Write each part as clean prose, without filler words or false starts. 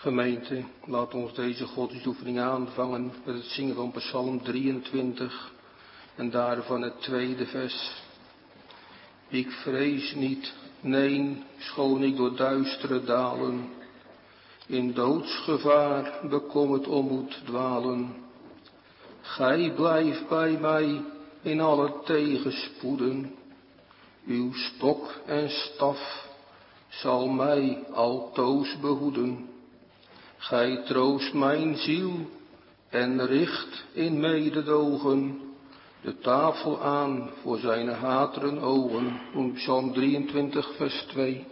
Gemeente, laat ons deze godsdienstoefening aanvangen met het zingen van Psalm 23 en daarvan het tweede vers. Ik vrees niet, nee, schoon ik door duistere dalen in doodsgevaar bekommerd om moet dwalen. Gij blijft bij mij in alle tegenspoeden, uw stok en staf zal mij altoos behoeden. Gij troost mijn ziel en richt in mededogen de tafel aan voor zijn hateren ogen. Psalm 23 vers 2.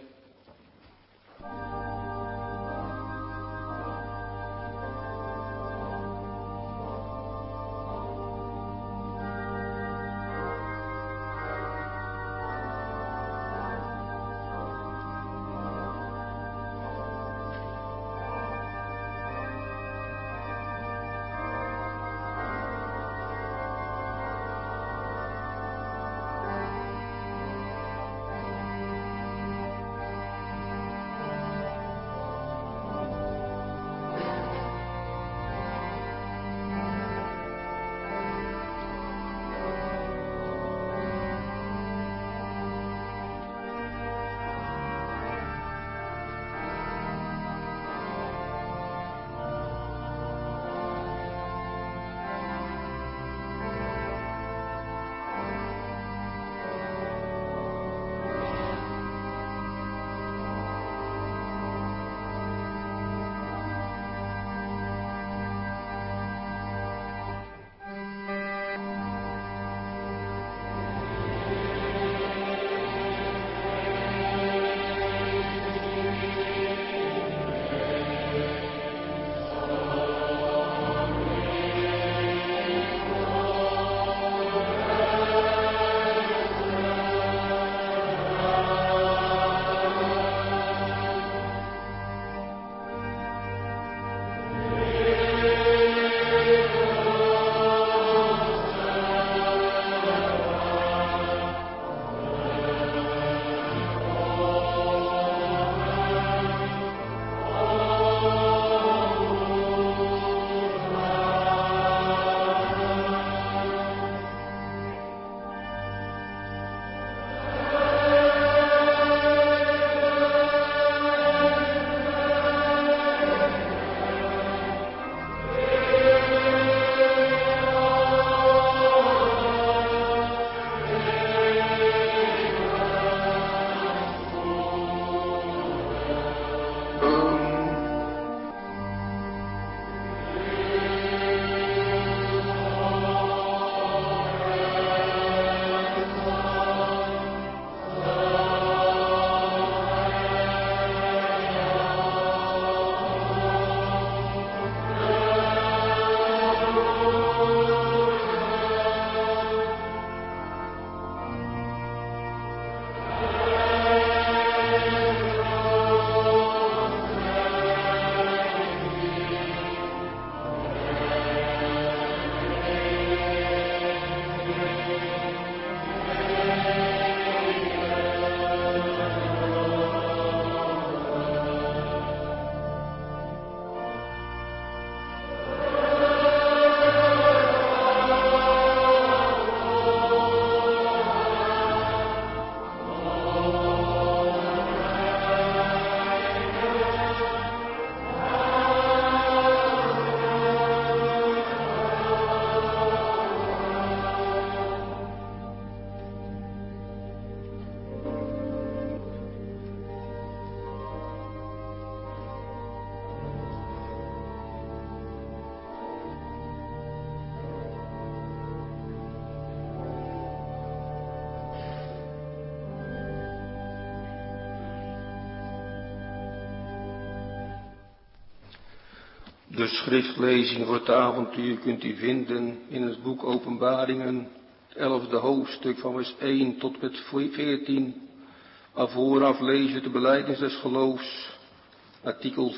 De schriftlezing voor het avontuur kunt u vinden in het boek Openbaringen, het 11e hoofdstuk van vers 1 tot met 14. Maar vooraf lezen we de belijdenis des geloofs, artikel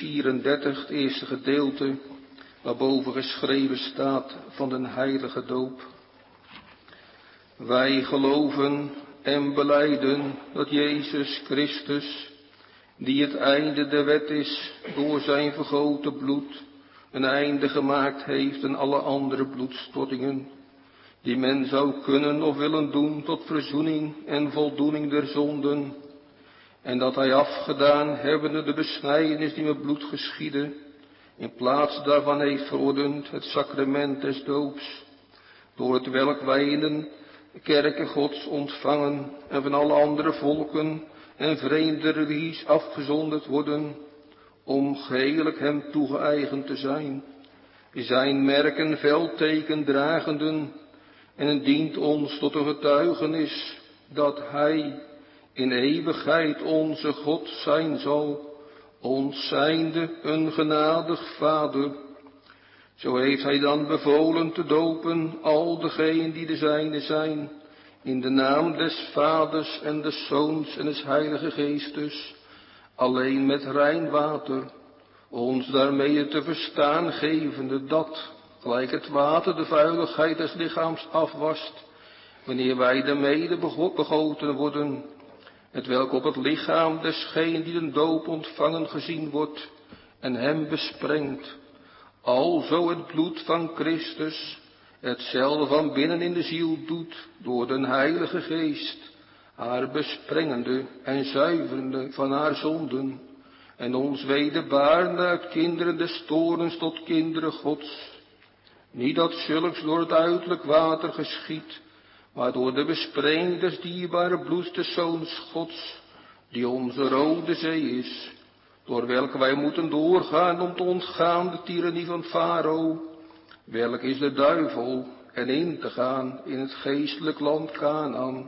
34, het eerste gedeelte, waarboven geschreven staat van de heilige doop. Wij geloven en belijden dat Jezus Christus die het einde der wet is, door zijn vergoten bloed, een einde gemaakt heeft aan alle andere bloedstortingen, die men zou kunnen of willen doen tot verzoening en voldoening der zonden, en dat hij afgedaan hebbende de besnijdenis die met bloed geschiedde, in plaats daarvan heeft verordend het sacrament des doops, door het welk wij in de kerken Gods ontvangen en van alle andere volken en vreemde religies afgezonderd worden, om geheel hem toegeëigend te zijn, zijn merken veldteken dragenden, en het dient ons tot een getuigenis dat hij in eeuwigheid onze God zijn zal, ons zijnde een genadig Vader. Zo heeft hij dan bevolen te dopen al degenen die de zijne zijn, in de naam des Vaders en des Zoons en des Heilige Geestes, alleen met rein water, ons daarmee te verstaan gevende dat, gelijk het water de vuiligheid des lichaams afwast, wanneer wij daarmee begoten worden, hetwelk op het lichaam desgenen die de doop ontvangen gezien wordt, en hem besprengt, alzo het bloed van Christus, hetzelfde van binnen in de ziel doet, door den Heilige Geest, haar besprengende en zuiverende van haar zonden, en ons wederbaarde uit kinderen des toorns tot kinderen Gods. Niet dat zulks door het uiterlijk water geschiedt, maar door de besprenging des dierbare bloeds des Zoons Gods, die onze rode zee is, door welke wij moeten doorgaan om te ontgaan de tirannie van Farao, welk is de duivel, en in te gaan in het geestelijk land Kanaan.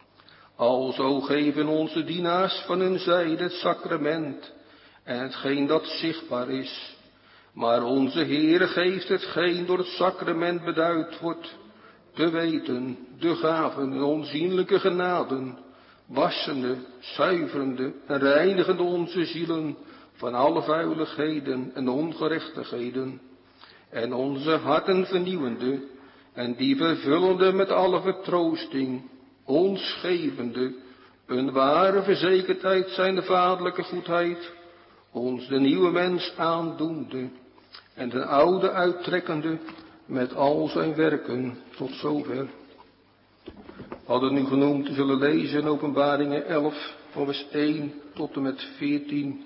Alzo geven onze dienaars van hun zijde het sacrament, en hetgeen dat zichtbaar is. Maar onze Heere geeft hetgeen door het sacrament beduid wordt, te weten, de gaven en onzienlijke genaden, wassende, zuiverende en reinigende onze zielen van alle vuiligheden en ongerechtigheden, en onze harten vernieuwende, en die vervullende met alle vertroosting, ons gevende, een ware verzekerdheid zijn de vaderlijke goedheid, ons de nieuwe mens aandoende, en de oude uittrekkende met al zijn werken tot zover. We hadden nu genoemd te zullen lezen in Openbaringen 11, van vers 1 tot en met 14.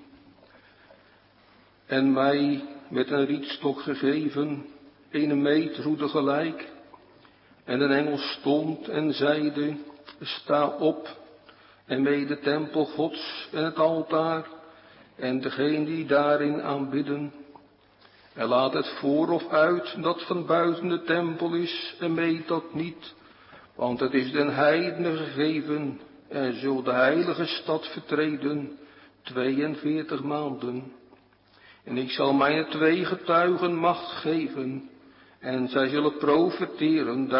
En mij met een rietstok gegeven, een meetroede gelijk, en een engel stond en zeide, sta op, en mee de tempel Gods en het altaar, en degene die daarin aanbidden. En laat het voor of uit dat van buiten de tempel is, en meet dat niet, want het is den heidenen gegeven, en zult de heilige stad vertreden 42 maanden. En ik zal mijn 2 getuigen macht geven, en zij zullen profeteren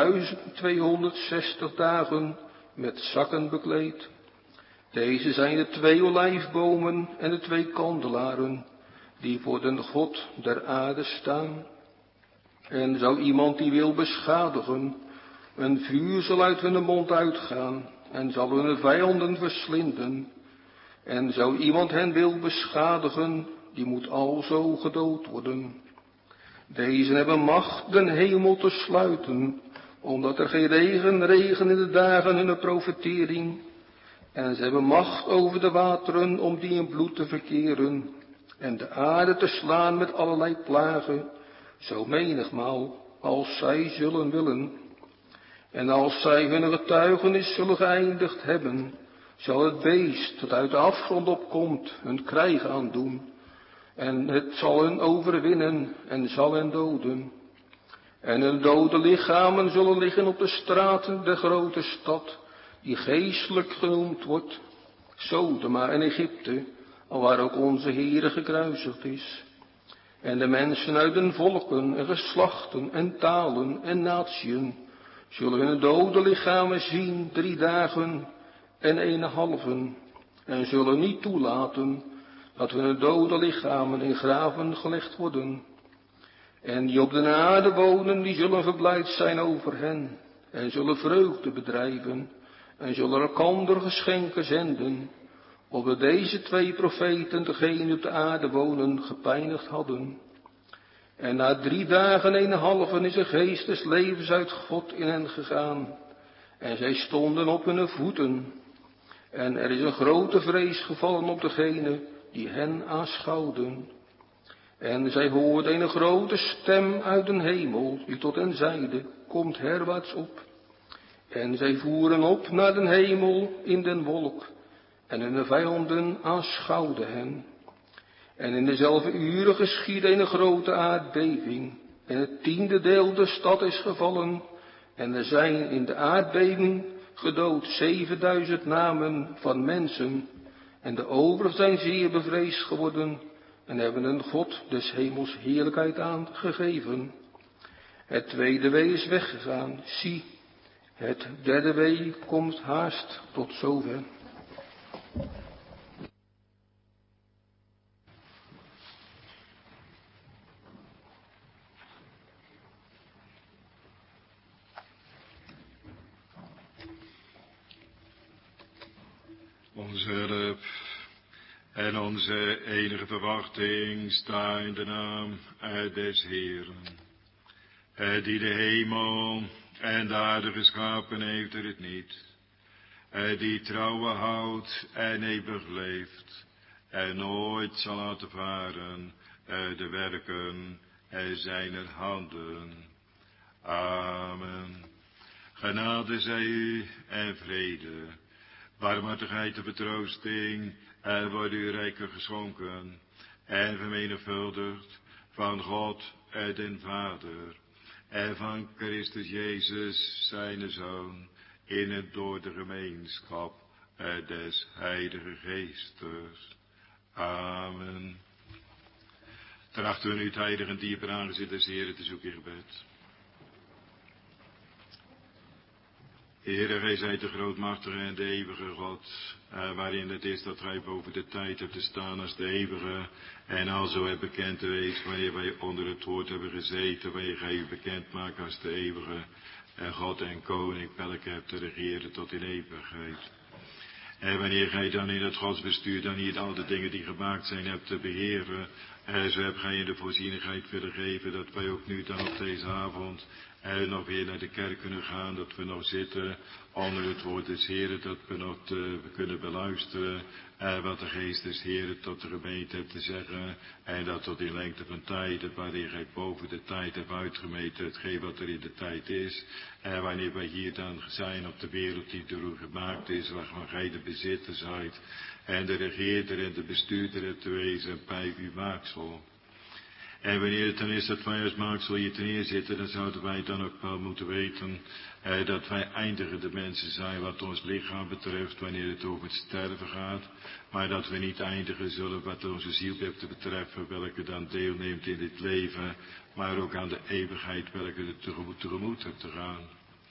1260 dagen met zakken bekleed. Deze zijn de 2 olijfbomen en de 2 kandelaren, die voor den God der aarde staan. En zou iemand die wil beschadigen, een vuur zal uit hun mond uitgaan, en zal hun vijanden verslinden. En zou iemand hen wil beschadigen, die moet alzo gedood worden. Deze hebben macht den hemel te sluiten, omdat er geen regen regent in de dagen hun profetering. En ze hebben macht over de wateren om die in bloed te verkeren, en de aarde te slaan met allerlei plagen, zo menigmaal als zij zullen willen. En als zij hun getuigenis zullen geëindigd hebben, zal het beest dat uit de afgrond opkomt hun krijg aandoen, en het zal hen overwinnen en zal hen doden. En hun dode lichamen zullen liggen op de straten der grote stad, die geestelijk genoemd wordt, Sodoma en Egypte, alwaar ook onze Heere gekruisigd is. En de mensen uit de volken en geslachten en talen en natieën zullen hun dode lichamen zien 3 dagen en 1,5, en zullen niet toelaten dat hun dode lichamen in graven gelegd worden. En die op de aarde wonen, die zullen verblijd zijn over hen, en zullen vreugde bedrijven, en zullen elkander geschenken zenden, opdat deze 2 profeten degene op de aarde wonen gepijnigd hadden. En na 3 dagen en 1,5 is een geest des levens uit God in hen gegaan. En zij stonden op hun voeten. En er is een grote vrees gevallen op degene die hen aanschouwden. En zij hoorden een grote stem uit de hemel, die tot hen zeide, komt herwaarts op. En zij voeren op naar de hemel in den wolk, en hun vijanden aanschouwden hen. En in dezelfde uren geschiedde een grote aardbeving, en het 10e deel der stad is gevallen, en er zijn in de aardbeving gedood 7000 namen van mensen, en de overigen zijn zeer bevreesd geworden, en hebben een God des hemels heerlijkheid aangegeven. Het 2e wee is weggegaan, zie, het 3e wee komt haast tot zover. Onze hulp en onze enige verwachting sta in de naam des Heeren, die de hemel en de aarde geschapen heeft er het niet, die trouwen houdt en eeuwig leeft, en nooit zal laten varen de werken zijner handen. Amen. Genade zij u en vrede, barmhartigheid en vertroosting worden u rijker geschonken en vermenigvuldigd van God den Vader en van Christus Jezus zijn Zoon in het door de gemeenschap des Heilige Geestes. Amen. Trachten we nu het heilige en dieper aangezicht des Heeren te zoeken in gebed. Heere, gij zijt de grootmachtige en de eeuwige God, waarin het is dat gij boven de tijd hebt te staan als de eeuwige, en alzo hebt bekend te wezen wanneer wij onder het woord hebben gezeten, wanneer gij u bekend maakt als de eeuwige, en God en Koning, welke hebt te regeren tot in eeuwigheid. En wanneer gij dan in het godsbestuur dan niet al de dingen die gemaakt zijn hebt te beheren, zo hebt gij in de voorzienigheid willen geven dat wij ook nu dan op deze avond nog weer naar de kerk kunnen gaan, dat we nog zitten onder het woord des Heren, dat we nog kunnen beluisteren wat de geest des Heren tot de gemeente heeft te zeggen, en dat tot in lengte van tijd, wanneer gij boven de tijd hebt uitgemeten, hetgeen wat er in de tijd is, en wanneer wij hier dan zijn op de wereld die door u gemaakt is, waarvan gij de bezitter zijt, en de regeerder en de bestuurder hebt te wezen bij uw maaksel. En wanneer het dan is dat wij als maaksel hier neerzitten, dan zouden wij dan ook wel moeten weten dat wij eindigende mensen zijn wat ons lichaam betreft, wanneer het over het sterven gaat, maar dat we niet eindigen zullen wat onze ziel heeft te betreffen, welke dan deelneemt in dit leven, maar ook aan de eeuwigheid, welke er tegemoet hebt te gaan.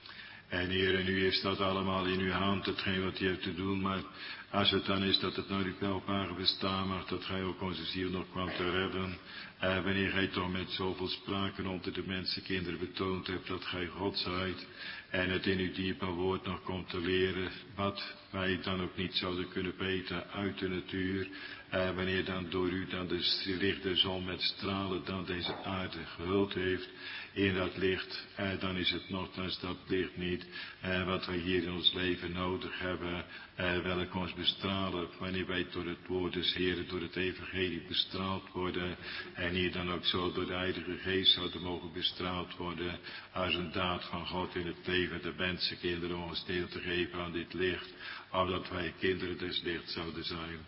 En Heer, nu is dat allemaal in uw hand, hetgeen wat u hebt te doen, maar als het dan is dat het nou niet welbare bestaan mag, dat gij ook onze ziel nog kwam te redden, wanneer gij toch met zoveel spraken onder de mensenkinderen betoond hebt dat gij God zijt, en het in uw dierbaar woord nog komt te leren, wat wij dan ook niet zouden kunnen weten uit de natuur, wanneer dan door u dan de licht der zon met stralen dan deze aarde gehuld heeft in dat licht, dan is het nogthans dat licht niet wat wij hier in ons leven nodig hebben, welk ons bestralen, wanneer wij door het woord des Heeren, door het evangelie bestraald worden, en hier dan ook zo door de Heilige Geest zouden mogen bestraald worden, als een daad van God in het leven der mensenkinderen, om ons deel te geven aan dit licht, opdat wij kinderen des lichts zouden zijn.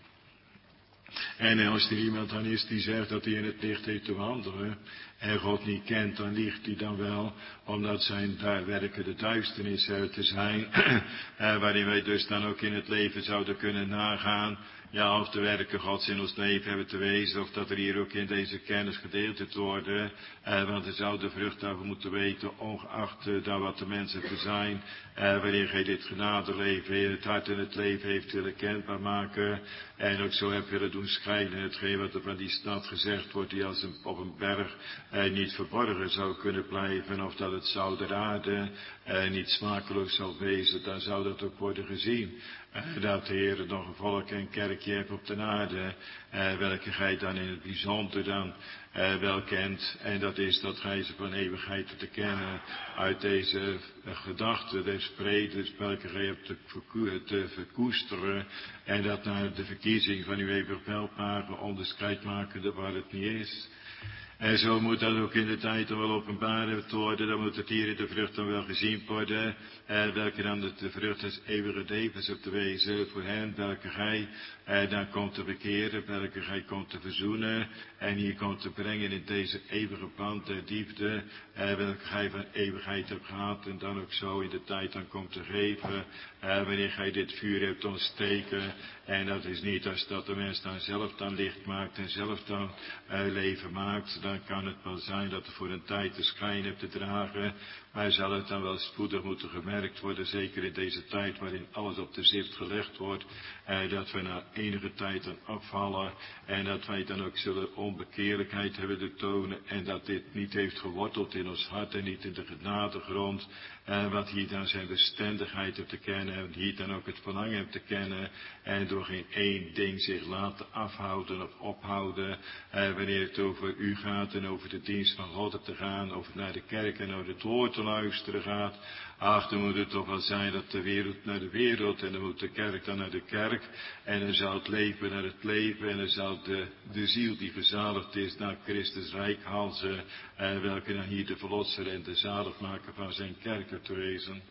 En als er iemand dan is die zegt dat hij in het licht heeft te wandelen, en God niet kent, dan liegt hij dan wel, omdat zijn daar werken de duisternis te zijn, waarin wij dus dan ook in het leven zouden kunnen nagaan, ja, of de werken Gods in ons leven hebben te wezen, of dat er hier ook in deze kennis gedeeld te worden, want er zou de vrucht daarvan moeten weten, ongeacht daar wat de mensen te zijn, wanneer gij dit genadeleven in het hart en het leven heeft willen kenbaar maken, en ook zo hebt willen doen schijnen, hetgeen wat er van die stad gezegd wordt, die als op een berg niet verborgen zou kunnen blijven, of dat het zout der aarde niet smakeloos zal wezen, dan zou dat ook worden gezien. Dat de Heer nog een volk en kerkje hebt op de aarde, welke gij dan in het bijzonder dan wel kent. En dat is dat gij ze van eeuwigheid te kennen uit deze gedachte des vredes, welke gij hebt te verkoesteren. En dat naar de verkiezing van uw eeuwig welparen onderscheid makende waar het niet is. En zo moet dat ook in de tijd dan wel openbaar worden, dan moet het hier in de vrucht dan wel gezien worden, welke dan de vrucht des eeuwige levens op te wezen voor hen, welke gij dan komt te bekeren, welke gij komt te verzoenen, en hier komt te brengen in deze eeuwige band der liefde, welke gij van eeuwigheid hebt gehad, en dan ook zo in de tijd dan komt te geven, wanneer gij dit vuur hebt ontsteken, en dat is niet als dat de mens dan zelf dan licht maakt en zelf dan leven maakt, dan kan het wel zijn dat er voor een tijd de schijn hebt te dragen, maar zal het dan wel spoedig moeten gemerkt worden, zeker in deze tijd waarin alles op de zift gelegd wordt, dat we na enige tijd dan afvallen en dat wij dan ook zullen onbekeerlijkheid hebben te tonen en dat dit niet heeft geworteld in ons hart en niet in de genadegrond, wat hier dan zijn bestendigheid hebt te kennen en hier dan ook het verlangen hebt te kennen en door geen één ding zich laten afhouden of ophouden, wanneer het over u gaat en over de dienst van God te gaan, over naar de kerk en naar het woord te luisteren gaat. Ach, dan moet het toch wel zijn dat de wereld naar de wereld en dan moet de kerk dan naar de kerk en dan zal het leven naar het leven en dan zal de ziel die verzadigd is naar Christus reikhalzen, welke dan hier de verlosser en de zaligmaker van zijn kerk te wezen.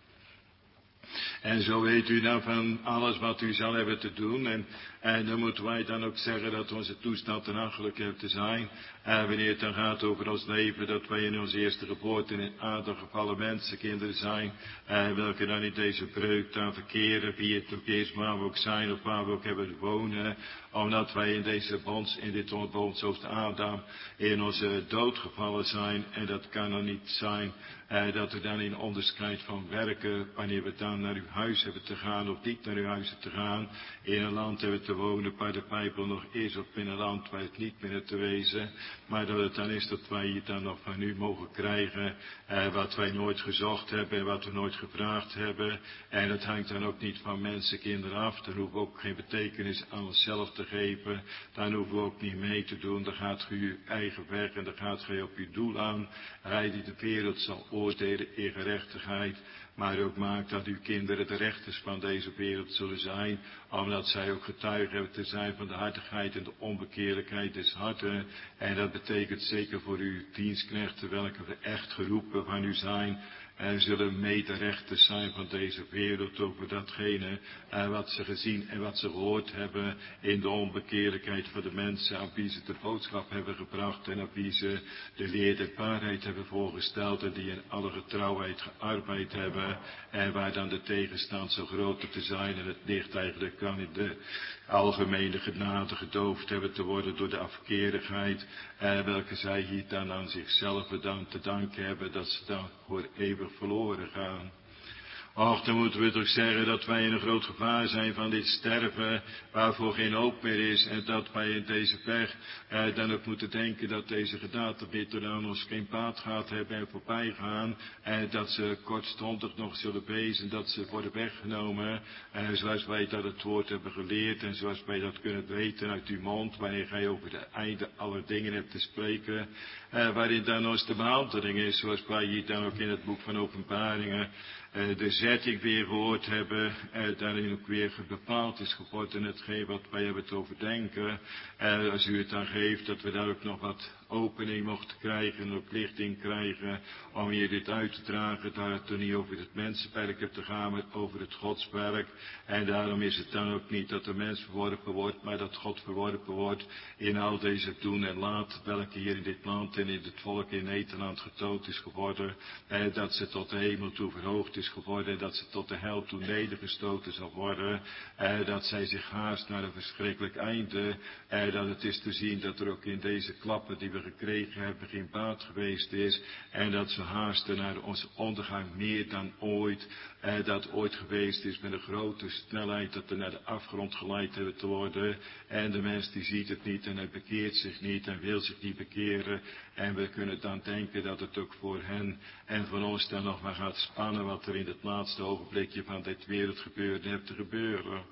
En zo weet u dan van alles wat u zal hebben te doen. En dan moeten wij dan ook zeggen dat onze toestand ten achterlijk heeft te zijn. Wanneer het dan gaat over ons leven, dat wij in onze eerste geboorte in een aantal gevallen mensenkinderen zijn. Welke dan in deze breuk dan verkeren, wie het ook is, waar we ook zijn of waar we ook hebben wonen. Omdat wij in deze in dit bondshoofd Adam in onze dood gevallen zijn. En dat kan dan niet zijn dat we dan in onderscheid van werken, wanneer we dan naar uw huis hebben te gaan of niet naar uw huis hebben te gaan, in een land hebben te wonen waar de Bijbel nog is of in een land waar het niet meer te wezen, maar dat het dan is dat wij hier dan nog van u mogen krijgen wat wij nooit gezocht hebben en wat we nooit gevraagd hebben. En dat hangt dan ook niet van mensenkinderen af, dan hoeven we ook geen betekenis aan onszelf te geven, dan hoeven we ook niet mee te doen, dan gaat ge uw eigen weg en dan gaat ge op uw doel aan, hij die de wereld zal oordelen in gerechtigheid, maar ook maakt dat uw kinderen de rechters van deze wereld zullen zijn, omdat zij ook getuigen hebben te zijn van de hartigheid en de onbekeerlijkheid des harten. En dat betekent zeker voor uw dienstknechten, welke we echt geroepen van u zijn, en zullen mederechters zijn van deze wereld over datgene wat ze gezien en wat ze gehoord hebben in de onbekeerlijkheid van de mensen aan wie ze de boodschap hebben gebracht en aan wie ze de leer der waarheid hebben voorgesteld en die in alle getrouwheid gearbeid hebben en waar dan de tegenstand zo groot te zijn en het licht eigenlijk kan in de algemene genade gedoofd hebben te worden door de afkerigheid, welke zij hier dan aan zichzelf dan te danken hebben dat ze dan voor eeuwig verloren gaan. Och, dan moeten we toch zeggen dat wij in een groot gevaar zijn van dit sterven, waarvoor geen hoop meer is, en dat wij in deze weg dan ook moeten denken dat deze gedatebitter aan ons geen baat gaat hebben en voorbij gaan, dat ze kortstondig nog zullen wezen, dat ze worden weggenomen, zoals wij dat het woord hebben geleerd en zoals wij dat kunnen weten uit uw mond, wanneer gij over de einde aller dingen hebt te spreken, waarin dan ons de behandeling is, zoals wij hier dan ook in het boek van Openbaringen de zetting weer gehoord hebben, daarin ook weer bepaald is geworden hetgeen wat wij hebben te overdenken. Als u het dan geeft, dat we daar ook nog wat opening mochten krijgen en ook lichting krijgen om hier dit uit te dragen, dat het er niet over het mensenwerk hebt te gaan, maar over het godswerk. En daarom is het dan ook niet dat de mens verworpen wordt, maar dat God verworpen wordt in al deze doen en laat, welke hier in dit land en in het volk in Nederland getoond is geworden, dat ze tot de hemel toe verhoogd is geworden, dat ze tot de hel toe nedergestoten zal worden, dat zij zich haast naar een verschrikkelijk einde, dat het is te zien dat er ook in deze klappen die we we gekregen hebben geen baat geweest is. En dat ze haasten naar onze ondergang meer dan ooit. Dat ooit geweest is met een grote snelheid dat we naar de afgrond geleid hebben te worden. En de mens die ziet het niet en hij bekeert zich niet en wil zich niet bekeren. En we kunnen dan denken dat het ook voor hen en voor ons dan nog maar gaat spannen wat er in het laatste ogenblikje van dit wereldgebeuren heeft te gebeuren.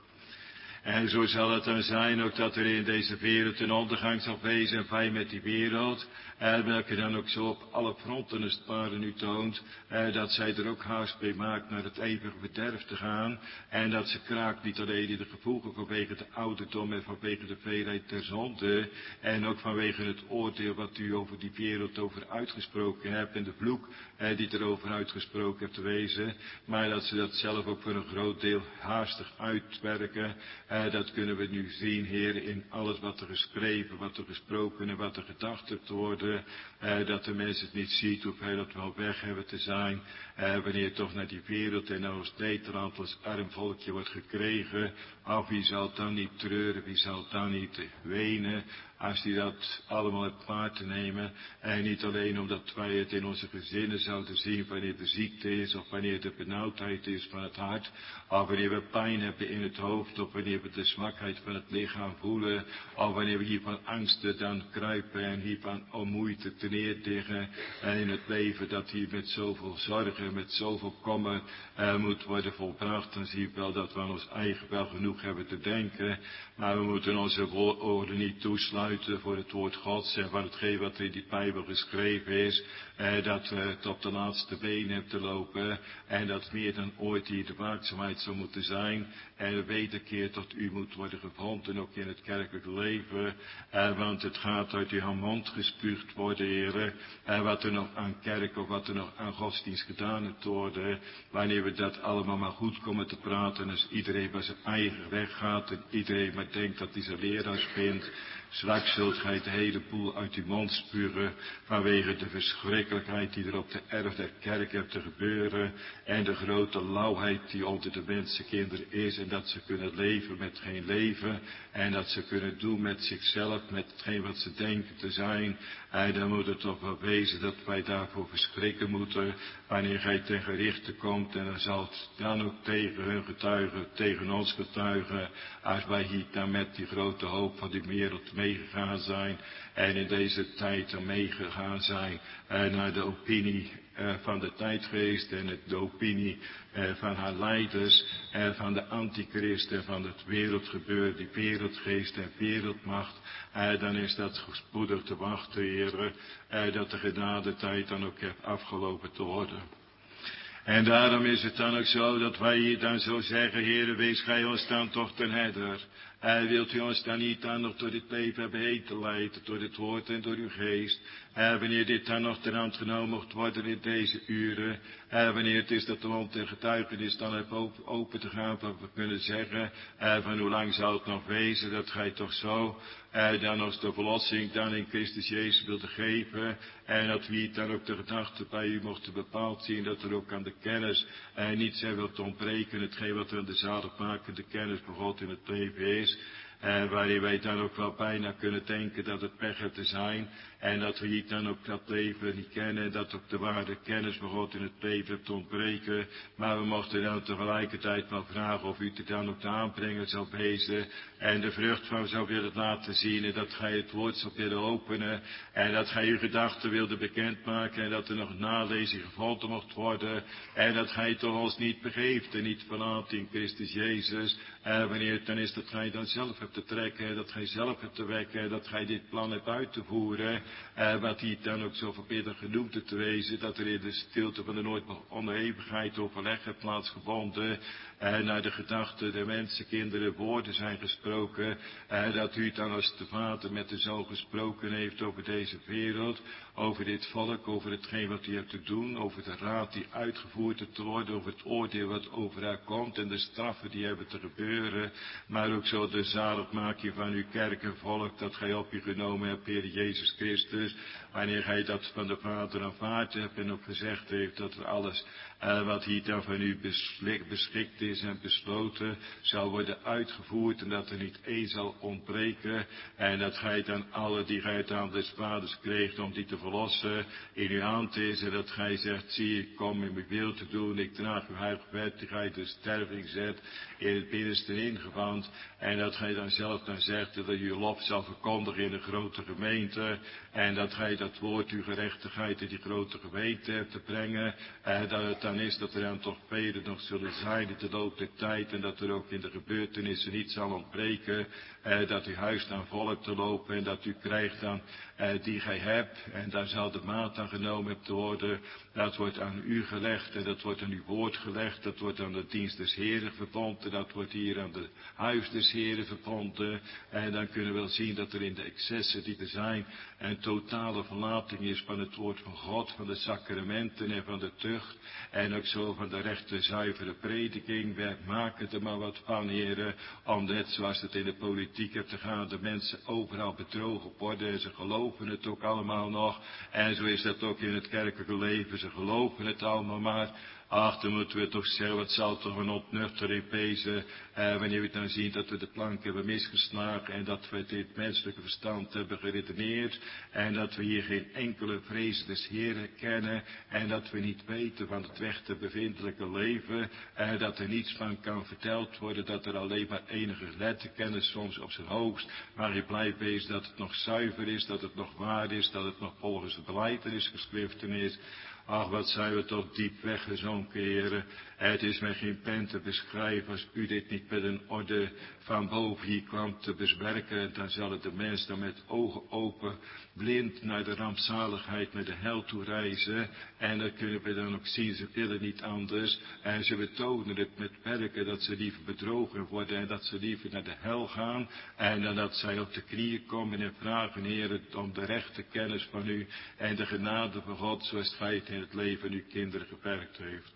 En zo zal het dan zijn ook dat er in deze wereld een ondergang zal wezen en wij met die wereld. Welke dan ook zo op alle fronten als het ware nu toont. Dat zij er ook haast bij maakt naar het eeuwige verderf te gaan. En dat ze kraakt niet alleen in de gevolgen vanwege de ouderdom en vanwege de veelheid der zonde. En ook vanwege het oordeel wat u over die wereld over uitgesproken hebt. En de vloek die erover uitgesproken hebt te wezen. Maar dat ze dat zelf ook voor een groot deel haastig uitwerken. Dat kunnen we nu zien, Heer, in alles wat er geschreven, wat er gesproken en wat er gedacht hebt te worden. Dat de mens het niet ziet hoeveel het wel weg hebben te zijn. Wanneer toch naar die wereld en naar ons Nederland als arm volkje wordt gekregen. Of wie zal dan niet treuren, wie zal dan niet wenen. Als die dat allemaal hebt waar te nemen. En niet alleen omdat wij het in onze gezinnen zouden zien wanneer de ziekte is. Of wanneer de benauwdheid is van het hart. Of wanneer we pijn hebben in het hoofd. Of wanneer we de zwakheid van het lichaam voelen. Of wanneer we hier van angsten dan kruipen. En hier van moeite te neerliggen. En in het leven dat hier met zoveel zorgen, met zoveel kommer moet worden volbracht. Dan zie je wel dat we aan ons eigen wel genoeg hebben te denken. Maar we moeten onze oren niet toesluiten voor het woord Gods. En van hetgeen wat er in die Bijbel geschreven is. Dat we het op de laatste been hebben te lopen. En dat meer dan ooit hier de waakzaamheid zou moeten zijn. En de wederkeer tot u moet worden gevonden, ook in het kerkelijk leven. Want het gaat uit uw mond gespuugd worden, Heer. Wat er nog aan kerk of wat er nog aan godsdienst gedaan heeft te worden. Wanneer we dat allemaal maar goed komen te praten. Als iedereen maar zijn eigen weg gaat. En iedereen maar denkt dat hij zijn leraars vindt. Straks zult gij de hele boel uit uw mond spugen. Vanwege de verschrikkelijkheid die er op de erf der kerk hebt te gebeuren. En de grote lauwheid die onder de mensenkinderen is. En dat ze kunnen leven met geen leven. En dat ze kunnen doen met zichzelf, met hetgeen wat ze denken te zijn. En dan moet het toch wel wezen dat wij daarvoor verschrikken moeten. Wanneer gij ten gerichte komt. En dan zal het dan ook tegen hun getuigen, tegen ons getuigen. Als wij hier dan met die grote hoop van die wereld meegegaan zijn. En in deze tijd dan meegegaan zijn naar de opinie van de tijdgeest en de opinie van haar leiders, van de antichrist en van het wereldgebeuren, die wereldgeest en wereldmacht. Dan is dat spoedig te wachten, Heer, dat de genadetijd dan ook heeft afgelopen te worden. En daarom is het dan ook zo dat wij hier dan zo zeggen, Heer, wees gij ons dan toch ten herder. Wilt u ons dan niet dan nog door dit leven hebben heen te leiden, door dit woord en door uw geest. Wanneer dit dan nog ter hand genomen mocht worden in deze uren. Wanneer het is dat de mond der getuigenis dan heeft open te gaan, wat we kunnen zeggen. Van hoe lang zal het nog wezen dat gij toch zo dan ons de verlossing dan in Christus Jezus wilde geven. En dat we dan ook de gedachten bij u mochten bepaald zien. Dat er ook aan de kennis niets wilt ontbreken. Hetgeen wat er aan de zaligmakende kennis van God in het leven is. Waarin wij dan ook wel bijna kunnen denken dat het pech heeft te zijn. En dat we hier dan ook dat leven niet kennen. En dat ook de ware kennis van God in het leven heeft te ontbreken. Maar we mochten dan tegelijkertijd wel vragen of u het dan ook de aanbrenger zou wezen. En de vrucht van zou willen laten zien. En dat gij het woord zou willen openen. En dat gij uw gedachten wilde bekendmaken. En dat er nog nalezing gevonden mocht worden. En dat gij toch ons niet begeeft en niet verlaat in Christus Jezus. Wanneer het dan is dat gij dan zelf hebt te trekken. Dat gij zelf hebt te wekken. Dat gij dit plan hebt uit te voeren. Wat hier dan ook zo verbeterd genoemd hebt te wezen. Dat er in de stilte van de nooit oneeuwigheid overleg heeft plaatsgevonden. Naar de gedachten der mensen, kinderen, woorden zijn gesproken. Dat u dan als de Vader met de Zoon gesproken heeft over deze wereld. Over dit volk, over hetgeen wat u hebt te doen. Over de raad die uitgevoerd hebt te worden. Over het oordeel wat over haar komt. En de straffen die hebben te gebeuren. Maar ook zo de zaligheid zaligmaking van uw kerk en volk, dat gij op u genomen hebt, Heer Jezus Christus, wanneer gij dat van de Vader aanvaard hebt en ook gezegd heeft dat er alles wat hier dan van u beschikt is en besloten, zal worden uitgevoerd en dat er niet één zal ontbreken en dat gij dan alle die gij uit aan des vaders kreeg om die te verlossen in uw hand is en dat gij zegt, zie ik kom in mijn wil te doen, ik draag uw heilig wet, die gij de sterving zet in het binnenste ingewand en dat gij dan zelf dan zegt dat u uw lof zal verkondigen in de grote gemeente en dat gij dat woord uw gerechtigheid in die grote gemeente hebt te brengen dat het dan is dat er dan toch velen nog zullen zijn in de loop der tijd en dat er ook in de gebeurtenissen niet zal ontbreken dat uw huis dan volk te lopen en dat u krijgt dan die gij hebt en daar zal de maat aan genomen hebben te worden, dat wordt aan u gelegd en dat wordt aan uw woord gelegd, dat wordt aan de dienst des Heren verbonden, dat wordt hier aan de huis des Heren verbonden en dan kunnen we wel zien dat er in de excessen die er zijn een totale verlating is van het woord van God, van de sacramenten en van de tucht en ook zo van de rechte zuivere prediking. We maken er maar wat van, heren, om net zoals het in de politiek hebt te gaan, de mensen overal bedrogen worden en ze geloven het ook allemaal nog en zo is dat ook in het kerkelijke leven, ze geloven het allemaal maar. Ach, dan moeten we toch zeggen, wat zal toch een ontnuchtering wezen, wanneer we dan zien dat we de plank hebben misgeslagen en dat we dit menselijke verstand hebben geredeneerd en dat we hier geen enkele vrees des Heren kennen en dat we niet weten van het weg te bevindelijke leven, dat er niets van kan verteld worden, dat er alleen maar enige letterkennis soms op zijn hoogst, maar je blijft wezen dat het nog zuiver is, dat het nog waar is, dat het nog volgens de belijdenis geschriften is. Ach, wat zijn we toch diep weggezonken, heren. Het is met geen pen te beschrijven als u dit niet met een orde van boven hier kwam te beswerken. Dan zal het de mens dan met ogen open, blind naar de rampzaligheid, naar de hel toe reizen. En dat kunnen we dan ook zien, ze willen niet anders. En ze betonen het met werken dat ze liever bedrogen worden en dat ze liever naar de hel gaan. En dan dat zij op de knieën komen en vragen, heren, om de rechte kennis van u en de genade van God, zoals gij het in het leven uw kinderen gewerkt heeft.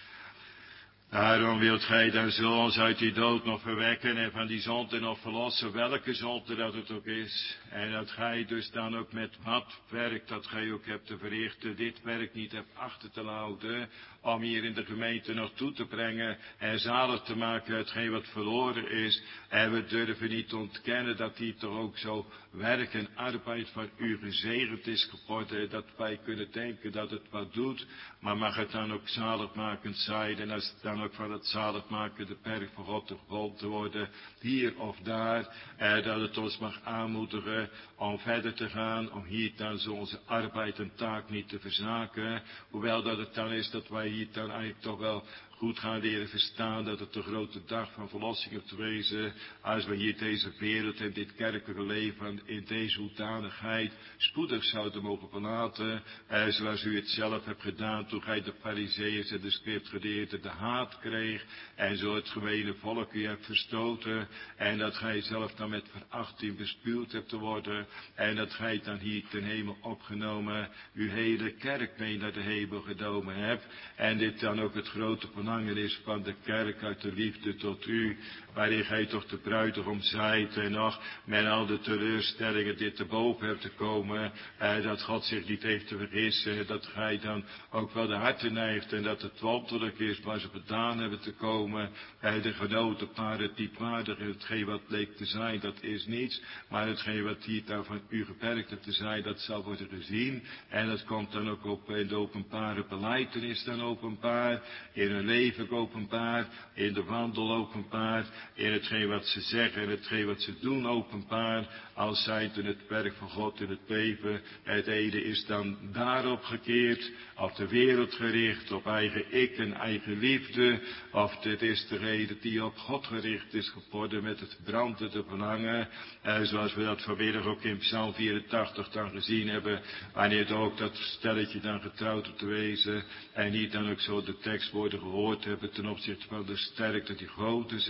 Daarom wilt gij dan zo ons uit die dood nog verwekken en van die zonde nog verlossen, welke zonde dat het ook is. En dat gij dus dan ook met wat werk dat gij ook hebt te verrichten, dit werk niet hebt achter te houden, om hier in de gemeente nog toe te brengen en zalig te maken hetgeen wat verloren is. En we durven niet ontkennen dat hier toch ook zo werk en arbeid van u gezegend is geworden, dat wij kunnen denken dat het wat doet, maar mag het dan ook zaligmakend zijn en als het dan ook van het zaligmakende perk van God gevolgd te worden, hier of daar, dat het ons mag aanmoedigen om verder te gaan, om hier dan zo onze arbeid en taak niet te verzaken, hoewel dat het dan is dat wij hier dan eigenlijk toch wel goed gaan leren verstaan dat het de grote dag van verlossing heeft te wezen, als we hier deze wereld en dit kerkelijke leven in deze hoedanigheid spoedig zouden mogen verlaten, zoals u het zelf hebt gedaan toen gij de Farizeeërs en de schriftgeleerden de haat kreeg en zo het gewene volk u hebt verstoten en dat gij zelf dan met verachting bespuwd hebt te worden en dat gij dan hier ten hemel opgenomen uw hele kerk mee naar de hemel genomen hebt en dit dan ook het grote verlangen is van de kerk uit de liefde tot u, waarin gij toch de bruidegom zijt en nog met al de teleurstellingen dit te boven hebt te komen, dat God zich niet heeft te vergissen, dat gij dan ook wel de harten neigt en dat het wonderlijk is waar ze vandaan hebben te komen, de genoten paren het niet waardig en hetgeen wat bleek te zijn, dat is niets, maar hetgeen wat hier dan van u gewerkt hebt te zijn, dat zal worden gezien en dat komt dan ook op in de openbare belijdenis dan openbaar, in hun leven openbaar, in de wandel openbaar, in hetgeen wat ze zeggen en hetgeen wat ze doen openbaar, als zijt in het werk van God in het leven. Het ene is dan daarop gekeerd, op de wereld gericht, op eigen ik en eigen liefde, of dit is de reden die op God gericht is geworden met het brandende verlangen, zoals we dat vanmiddag ook in Psalm 84 dan gezien hebben, wanneer ook dat stelletje dan getrouwd op te wezen en niet dan ook zo de tekstwoorden gehoord hebben ten opzichte van de sterkte die groot is,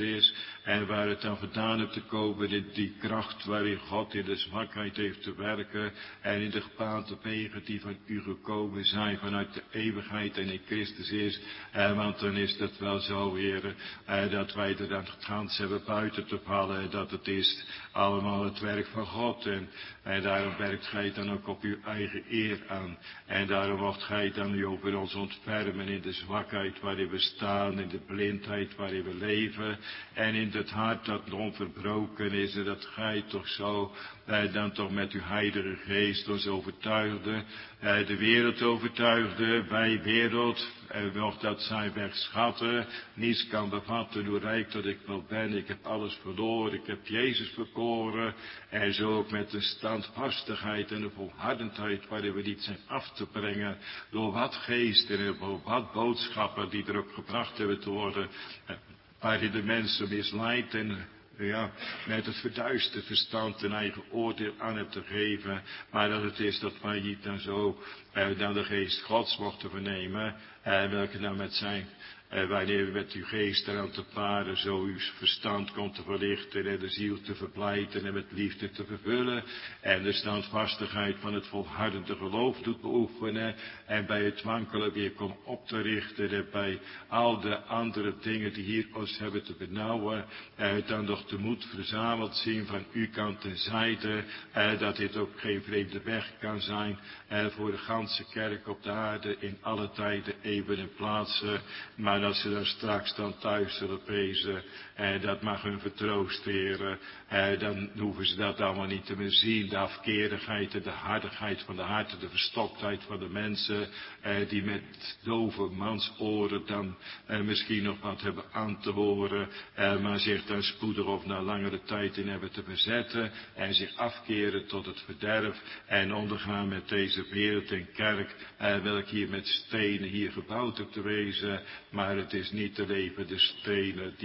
En waar het dan vandaan hebt te komen, die kracht waarin God in de zwakheid heeft te werken. En in de gepaande wegen die van u gekomen zijn vanuit de eeuwigheid en in Christus is. Want dan is dat wel zo, Heer, dat wij er dan kans hebben buiten te vallen. Dat het is allemaal het werk van God. En daarom werkt gij dan ook op uw eigen eer aan. En daarom mocht gij dan u over ons ontfermen in de zwakheid waarin we staan, in de blindheid waarin we leven. En in het hart dat onverbroken is. En dat gij toch zo, dan toch met uw heilige geest ons overtuigde. De wereld overtuigde, wij wereld, nog dat zij wegschatten, niets kan bevatten hoe rijk dat ik wel ben. Ik heb alles verloren, ik heb Jezus verkoren. En zo ook met de standvastigheid en de volhardendheid waarin we niet zijn af te brengen. Door wat geesten en door wat boodschappen die er ook gebracht hebben te worden. Waarin de mensen misleid en met het verduisterd verstand een eigen oordeel aan hebt te geven. Maar dat het is dat wij hier dan zo dan de geest Gods mochten vernemen. Welke dan met zijn, wanneer we met uw geest eraan te paren, zo uw verstand komt te verlichten en de ziel te verblijden en met liefde te vervullen. En de standvastigheid van het volhardende geloof doet beoefenen. En bij het wankelen weer komt op te richten. En bij al de andere dingen die hier ons hebben te benauwen. Dan nog de moed verzameld zien van uw kant en zijde. Dat dit ook geen vreemde weg kan zijn. Voor de ganse kerk op de aarde in alle tijden, eeuwen en plaatsen. Maar dat ze dan straks dan thuis zullen wezen. Dat mag hun vertroosten, Heer. Dan hoeven ze dat allemaal niet te meer zien. De afkerigheid en de hardigheid van de harten, de verstoktheid van de mensen. Die met dove mansoren dan misschien nog wat hebben aan te horen. Maar zich dan spoedig of na langere tijd in hebben te verzetten. En zich afkeren tot het verderf. En ondergaan met deze wereld en kerk. Welk hier met stenen hier gebouwd hebt te wezen. Maar het is niet te leven de stenen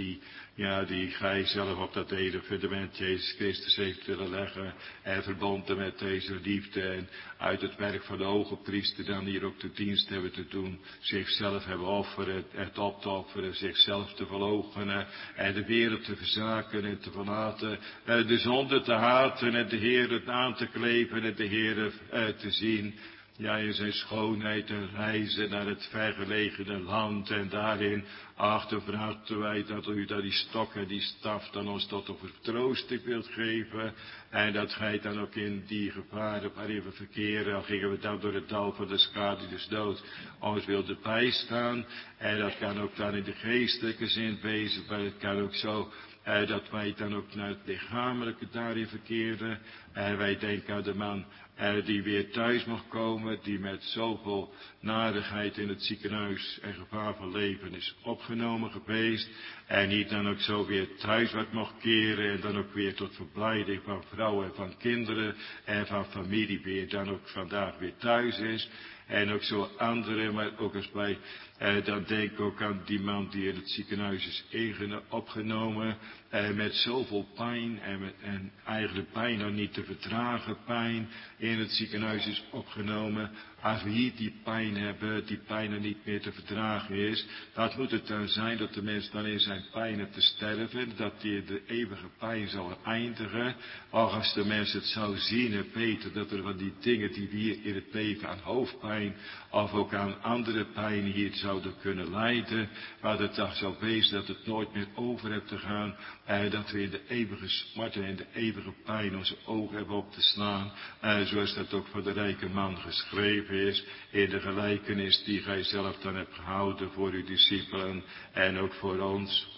die gij zelf op dat ene fundament Jezus Christus heeft willen leggen. En verbonden met deze liefde en uit het werk van de hoge priester dan hier ook de dienst hebben te doen. Zichzelf hebben offeren, het op te offeren, zichzelf te verloochenen. En de wereld te verzaken en te verlaten. De zonde te haten en de Heer aan te kleven en de Heer te zien. Ja, in zijn schoonheid en reizen naar het vergelegene land. En daarin, dan vragen wij dat u dat die stok en die staf dan ons tot een vertroosting wilt geven. En dat gij dan ook in die gevaren waarin we verkeren, al gingen we dan door het dal van de schaduw des doods, ons wilde bijstaan. En dat kan ook dan in de geestelijke zin wezen, maar het kan ook zo dat wij dan ook naar het lichamelijke daarin verkeren. Wij denken aan de man die weer thuis mag komen, die met zoveel narigheid in het ziekenhuis en gevaar van leven is opgenomen geweest. En die dan ook zo weer thuis wat mocht keren en dan ook weer tot verblijding van vrouwen en van kinderen en van familie weer dan ook vandaag weer thuis is. En ook zo anderen, maar ook eens bij, dan denk ik ook aan die man die in het ziekenhuis is opgenomen. Met zoveel pijn en eigenlijk bijna niet te verdragen pijn in het ziekenhuis is opgenomen. Als we hier die pijn hebben, die bijna niet meer te verdragen is, wat moet het dan zijn dat de mens dan in zijn pijn hebt te sterven, dat hij de eeuwige pijn zal eindigen. Of als de mens het zou zien en weten dat er van die dingen die we hier in het leven aan hoofdpijn of ook aan andere pijn hier zouden kunnen lijden, waar het dag zou wezen dat het nooit meer over hebt te gaan, dat we in de eeuwige smart en in de eeuwige pijn onze ogen hebben op te slaan, zoals dat ook voor de rijke man geschreven is in de gelijkenis die gij zelf dan hebt gehouden voor uw discipelen en ook voor ons.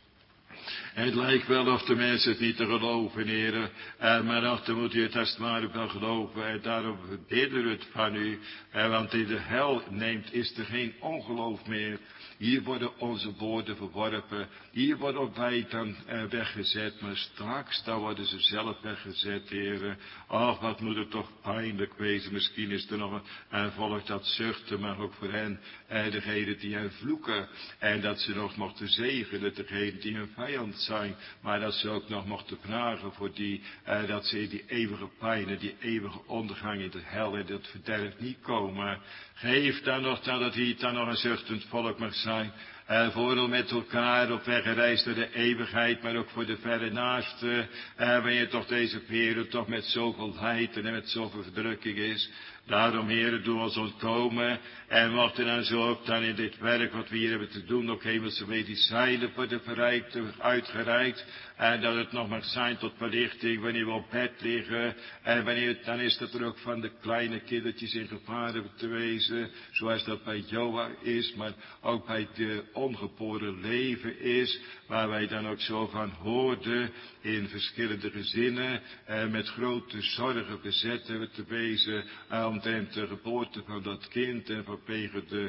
En het lijkt wel of de mensen het niet te geloven, heren. Maar achter moet u het als het ware wel geloven. En daarom bidden we het van u. Want in de hel is er geen ongeloof meer. Hier worden onze woorden verworpen. Hier worden wij dan weggezet. Maar straks dan worden ze zelf weggezet, heren. Och, wat moet het toch pijnlijk wezen. Misschien is er nog een volk dat zuchten. Maar ook voor hen, degenen die hen vloeken. En dat ze nog mochten zegenen, degenen die hun vijand zijn. Maar dat ze ook nog mochten vragen voor die, dat ze in die eeuwige pijn en die eeuwige ondergang in de hel en dat verderf niet komen. Geef dan nog dat het hier dan nog een zuchtend volk mag zijn. Vooral met elkaar op weg gereisd naar de eeuwigheid, maar ook voor de verre naaste. Wanneer toch deze wereld toch met zoveel lijden en met zoveel verdrukking is. Daarom, Heere, doe ons ontkomen. En mochten dan zo ook dan in dit werk wat we hier hebben te doen, ook hemelse medicijnen worden verrijkt, uitgereikt. En dat het nog mag zijn tot verlichting wanneer we op bed liggen. En wanneer dan is dat er ook van de kleine kindertjes in gevaar hebben te wezen. Zoals dat bij Joa is, maar ook bij de ongeboren leven is. Waar wij dan ook zo van hoorden in verschillende gezinnen. Met grote zorgen bezet hebben te wezen. Omtrent de geboorte van dat kind en vanwege de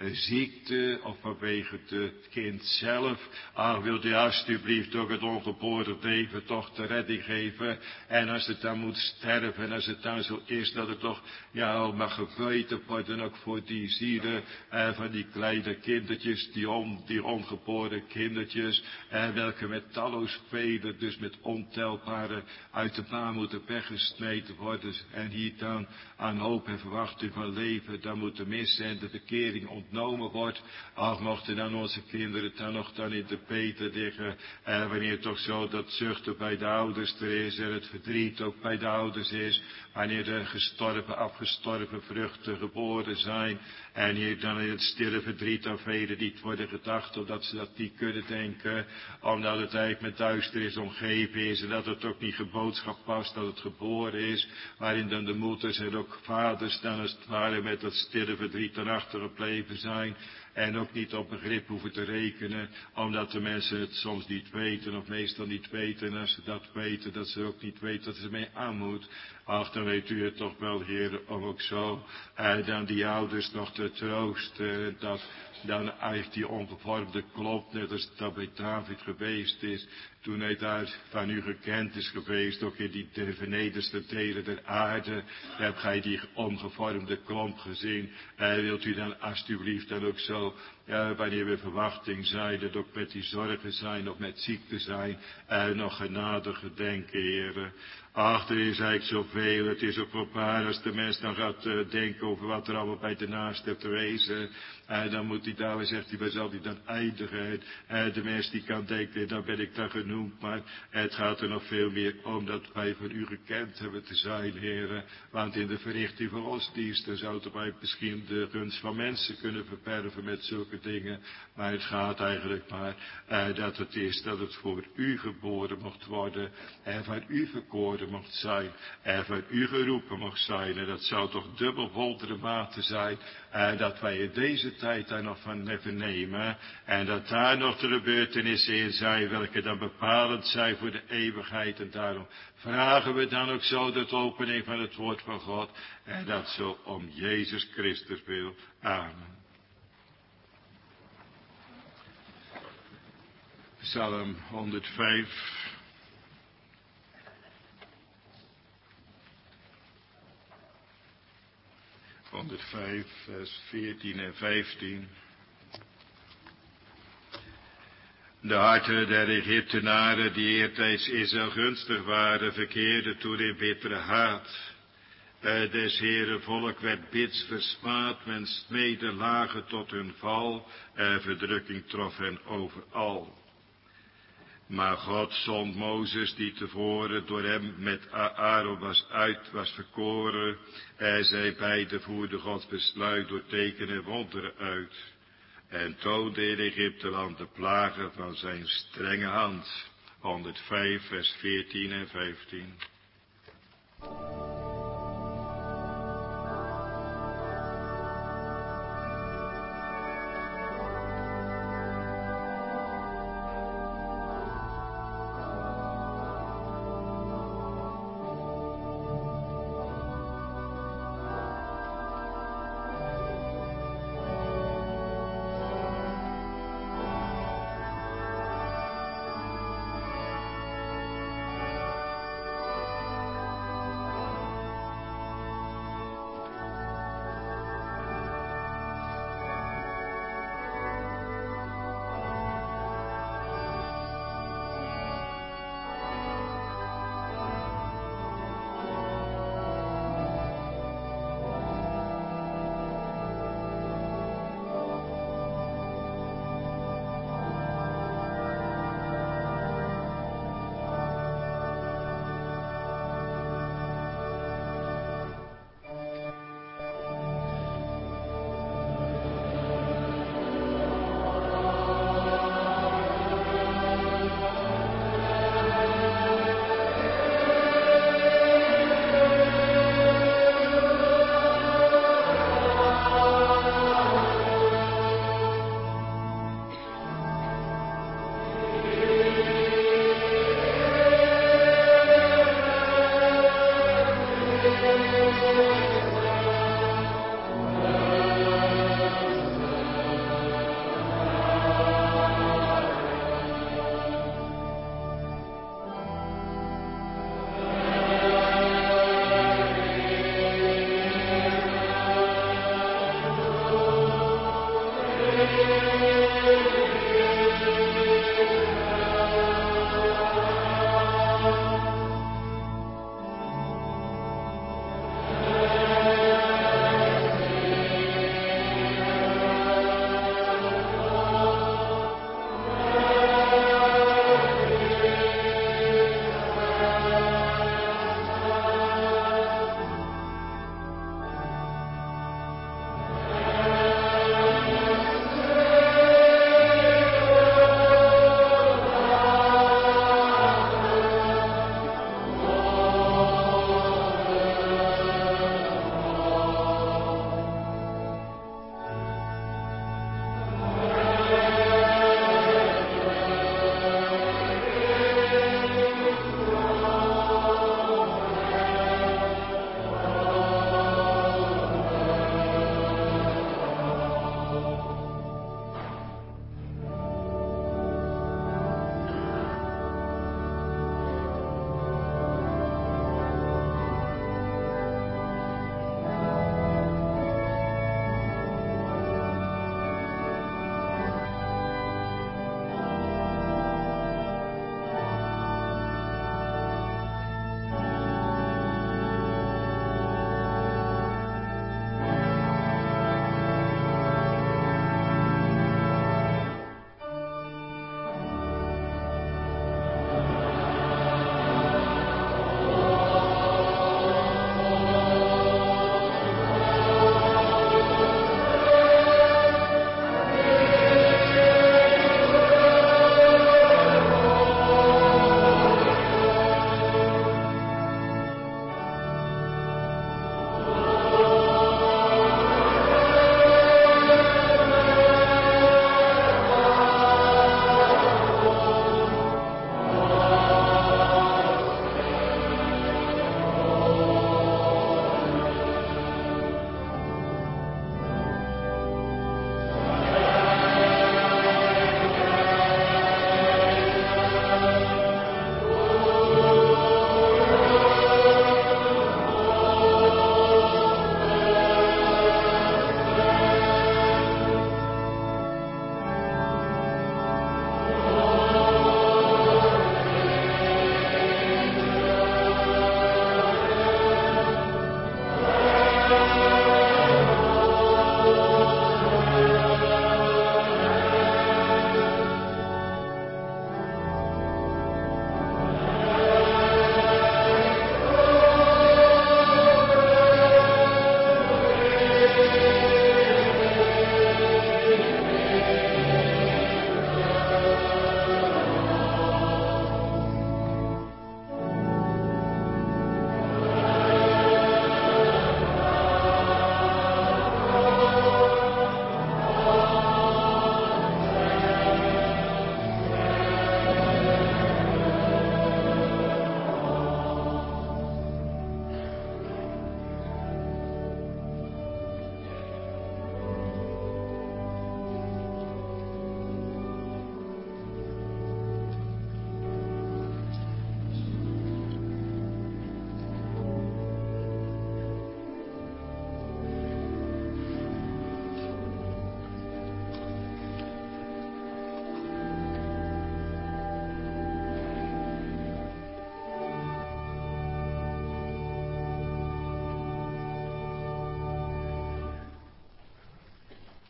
ziekte of vanwege het kind zelf. Wilt u alsjeblieft ook het ongeboren leven toch de redding geven. En als het dan moet sterven, en als het dan zo is dat het toch al mag geweten worden ook voor die zielen van die kleine kindertjes, die ongeboren kindertjes. Welke met talloos velen, dus met ontelbare uit de baan moeten weggesneden worden. En hier dan aan hoop en verwachting van leven, dan moet de mis en de verkering ontnomen wordt. Ach, mochten dan onze kinderen dan nog dan in de peten liggen, wanneer toch zo dat zuchten bij de ouders er is en het verdriet ook bij de ouders is, wanneer de afgestorven vruchten geboren zijn, en hier dan in het stille verdriet aan velen niet worden gedacht, omdat ze dat niet kunnen denken, omdat het eigenlijk met duisternis omgeven is, en dat het ook niet geboodschap past dat het geboren is, waarin dan de moeders en ook vaders dan als het ware met dat stille verdriet dan achtergebleven zijn, en ook niet op begrip hoeven te rekenen, omdat de mensen het soms niet weten, of meestal niet weten, en als ze dat weten, dat ze ook niet weten dat ze mee aan moet. Ach, dan weet u het toch wel, Heer, om ook zo, dan die ouders nog te troosten, dat dan eigenlijk die ongevormde klop, net als dat bij David geweest is, toen hij daar van u gekend is geweest, ook in die vernederste delen der aarde, hebt gij die ongevormde klomp gezien. Wilt u dan alsjeblieft dan ook zo, wanneer we verwachting zijn, dat ook met die zorgen zijn, of met ziekte zijn, nog genadig gedenken, Heer. Ach, er is eigenlijk zoveel. Het is ook wel waar als de mens dan gaat denken over wat er allemaal bij de naaste te wezen. Dan moet hij daar, zegt hij, waar zal hij dan eindigen? De mens die kan denken, dan ben ik dan genoemd. Maar het gaat er nog veel meer om dat wij van u gekend hebben te zijn, heren. Want in de verrichting van ons diensten zouden wij misschien de gunst van mensen kunnen verperven met zulke dingen. Maar het gaat eigenlijk maar dat het is dat het voor u geboren mocht worden. En van u verkoren mocht zijn. En van u geroepen mocht zijn. En dat zou toch dubbel wondere mate zijn. Dat wij in deze tijd daar nog van vernemen. En dat daar nog de gebeurtenissen in zijn. Welke dan bepalend zijn voor de eeuwigheid. En daarom vragen we dan ook zo de opening van het woord van God. En dat zo om Jezus Christus wil. Amen. Psalm 105. Vers 14 en 15. De harten der Egyptenaren, die eertijds Israël gunstig waren, verkeerden toen in bittere haat. Des Heeren volk werd bits versmaad, men smeedde lagen tot hun val, verdrukking trof hen overal. Maar God zond Mozes, die tevoren door hem met Aaron was verkoren. Zij beide voerden Gods besluit door tekenen en wonderen uit. En toonde in Egypteland de plagen van zijn strenge hand. 105 vers 14 en 15.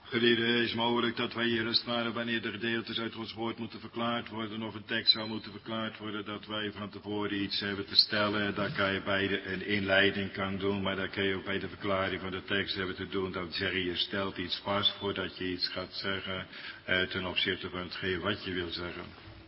Gelieden, is mogelijk dat wij hier als het ware, wanneer de gedeeltes uit Gods woord moeten verklaard worden, of een tekst zou moeten verklaard worden, dat wij van tevoren iets hebben te stellen. Daar kan je bij een inleiding kan doen, maar daar kan je ook bij de verklaring van de tekst hebben te doen. Dan zeg je stelt iets vast voordat je iets gaat zeggen ten opzichte van hetgeen wat je wil zeggen.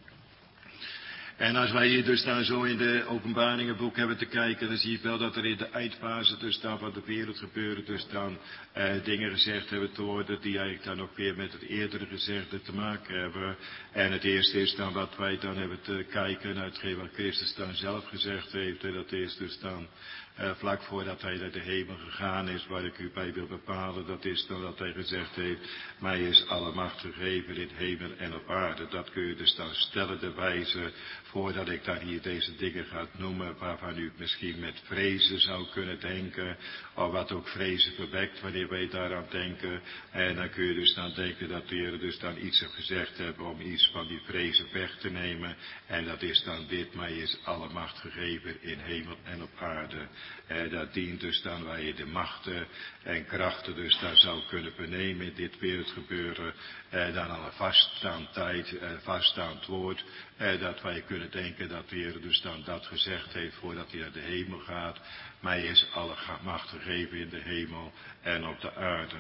En als wij hier dus dan zo in de openbaringenboek hebben te kijken, dan zie je wel dat er in de eindfase dus dan van de wereld gebeuren, dus dan dingen gezegd hebben te worden die eigenlijk dan ook weer met het eerdere gezegde te maken hebben. En het eerste is dan wat wij dan hebben te kijken naar hetgeen wat Christus dan zelf gezegd heeft. En dat is dus dan vlak voordat hij naar de hemel gegaan is, waar ik u bij wil bepalen, dat is dan dat hij gezegd heeft, mij is alle macht gegeven in hemel en op aarde. Dat kun je dus dan stellende wijze, voordat ik dan hier deze dingen ga noemen, waarvan u misschien met vrezen zou kunnen denken, of wat ook vrezen verwekt wanneer wij daaraan denken. En dan kun je dus dan denken dat de Heer dus dan iets heeft gezegd hebben om iets van die vrezen weg te nemen. En dat is dan dit, mij is alle macht gegeven in hemel en op aarde. Dat dient dus dan waar je de machten en krachten dus daar zou kunnen benemen in dit wereldgebeuren. Dan al een vaststaand tijd, vaststaand woord. Dat wij kunnen denken dat de Heer dus dan dat gezegd heeft voordat hij naar de hemel gaat. Mij is alle macht gegeven in de hemel en op de aarde.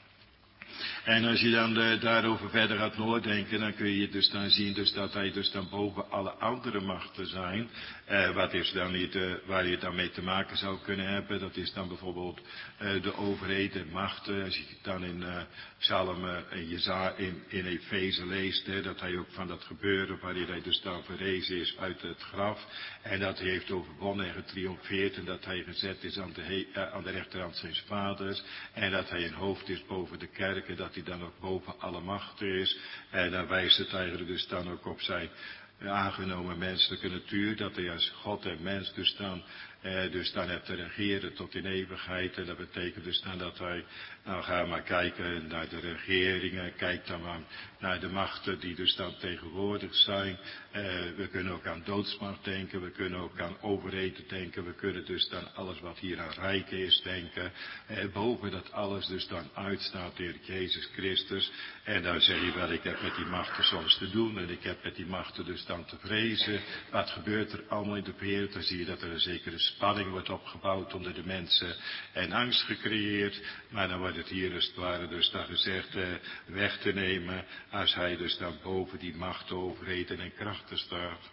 En als je dan daarover verder gaat nadenken, dan kun je dus dan zien dus dat hij dus dan boven alle andere machten zijn. Wat is dan niet, waar je dan mee te maken zou kunnen hebben, dat is dan bijvoorbeeld de overheden en machten. Als je dan in Psalm in Efeze leest, dat hij ook van dat gebeuren waarin hij dus dan verrezen is uit het graf. En dat hij heeft overwonnen en getriomfeerd en dat hij gezet is aan de rechterhand zijns vaders. En dat hij een hoofd is boven de kerken, dat hij dan ook boven alle machten is. En dan wijst het eigenlijk dus dan ook op zijn aangenomen menselijke natuur, dat hij als God en mens dus dan hebt te regeren tot in eeuwigheid. En dat betekent dus dan dat wij, nou ga maar kijken naar de regeringen, kijk dan maar naar de machten die dus dan tegenwoordig zijn. We kunnen ook aan doodsmacht denken, we kunnen ook aan overheden denken, we kunnen dus dan alles wat hier aan rijken is denken. Boven dat alles dus dan uitstaat de Heer Jezus Christus. En dan zeg je wel, ik heb met die machten soms te doen en ik heb met die machten dus dan te vrezen. Wat gebeurt er allemaal in de wereld? Dan zie je dat er een zekere spanning wordt opgebouwd onder de mensen en angst gecreëerd. Maar dan wordt het hier als het ware dus dan gezegd weg te nemen als hij dus dan boven die machten, overheden en krachten staat.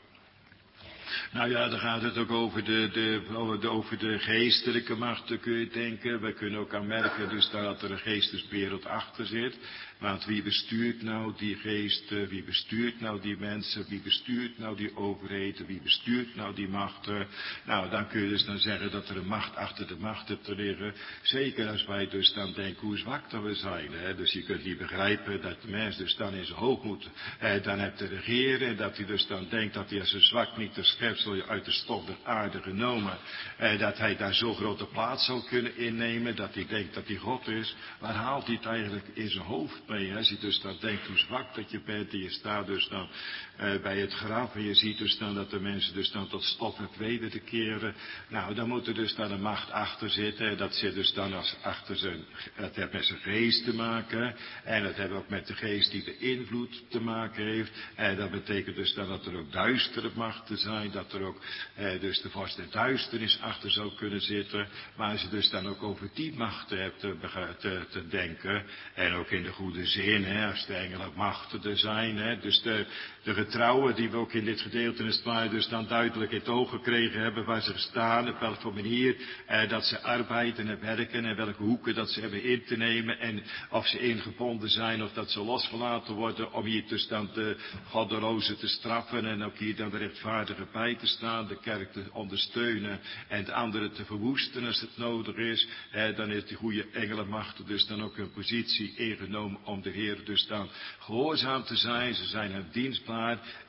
Nou ja, dan gaat het ook over over de geestelijke machten kun je denken. We kunnen ook aan merken dus dat er een geesteswereld achter zit. Want wie bestuurt nou die geesten, wie bestuurt nou die mensen, wie bestuurt nou die overheden, wie bestuurt nou die machten. Nou, dan kun je dus dan zeggen dat er een macht achter de machten te liggen. Zeker als wij dus dan denken hoe zwak dat we zijn. Hè? Dus je kunt niet begrijpen dat de mens dus dan in zijn hoogmoed dan hebt te regeren. En dat hij dus dan denkt dat hij als een zwak niet te schepsel uit de stof der aarde genomen. Dat hij daar zo'n grote plaats zou kunnen innemen. Dat hij denkt dat hij God is. Waar haalt hij het eigenlijk in zijn hoofd mee? Als je dus dan denkt hoe zwak dat je bent. En je staat dus dan bij het graf. En je ziet dus dan dat de mensen dus dan tot stof het weder te keren. Nou, dan moet er dus dan een macht achter zitten. Dat zit dus dan als achter zijn, het heeft met zijn geest te maken. En het heeft ook met de geest die de invloed te maken heeft. En dat betekent dus dan dat er ook duistere machten zijn. Dat er ook dus de vorst der duisternis achter zou kunnen zitten. Maar als je dus dan ook over die machten hebt te denken. En ook in de goede zin, als de engelen machten er zijn. Dus de getrouwen die we ook in dit gedeelte in het waar dus dan duidelijk in het oog gekregen hebben. Waar ze staan, op welke manier dat ze arbeiden en werken. En welke hoeken dat ze hebben in te nemen. En of ze ingebonden zijn of dat ze losgelaten worden. Om hier dus dan de goddelozen te straffen. En ook hier dan de rechtvaardige bij te staan. De kerk te ondersteunen. En de anderen te verwoesten als het nodig is. Dan is die goede engelenmachten dus dan ook hun positie ingenomen om de Heer dus dan gehoorzaam te zijn. Ze zijn hem dienstbaar.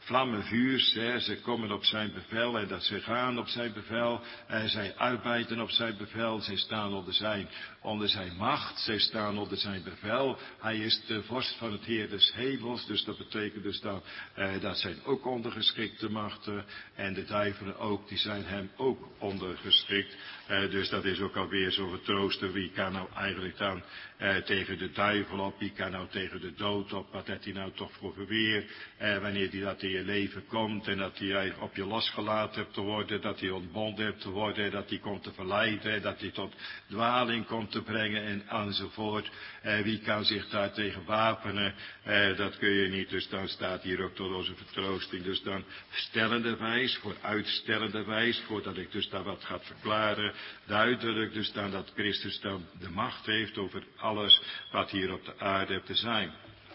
vlammen vuurs. Ze komen op zijn bevel en dat ze gaan op zijn bevel. Zij arbeiden op zijn bevel. Zij staan onder zijn macht. Zij staan onder zijn bevel. Hij is de vorst van het Heer des hemels. Dus dat betekent dus dat zijn ook ondergeschikte machten. En de duivelen ook, die zijn hem ook ondergeschikt. Dus dat is ook alweer zo vertroosten. Wie kan nou eigenlijk dan tegen de duivel op? Wie kan nou tegen de dood op? Wat heeft hij nou toch voor verweer? Wanneer die dat in je leven komt en dat hij op je losgelaten hebt te worden, dat hij ontbonden hebt te worden, dat hij komt te verleiden, dat hij tot dwaling komt te brengen en enzovoort. Wie kan zich daar tegen wapenen? Dat kun je niet. Dus dan staat hier ook tot onze vertroosting. Dus dan stellende wijs, vooruitstellende wijs, voordat ik dus daar wat ga verklaren, duidelijk dus dan dat Christus dan de macht heeft over alles wat hier op de aarde heeft te zijn.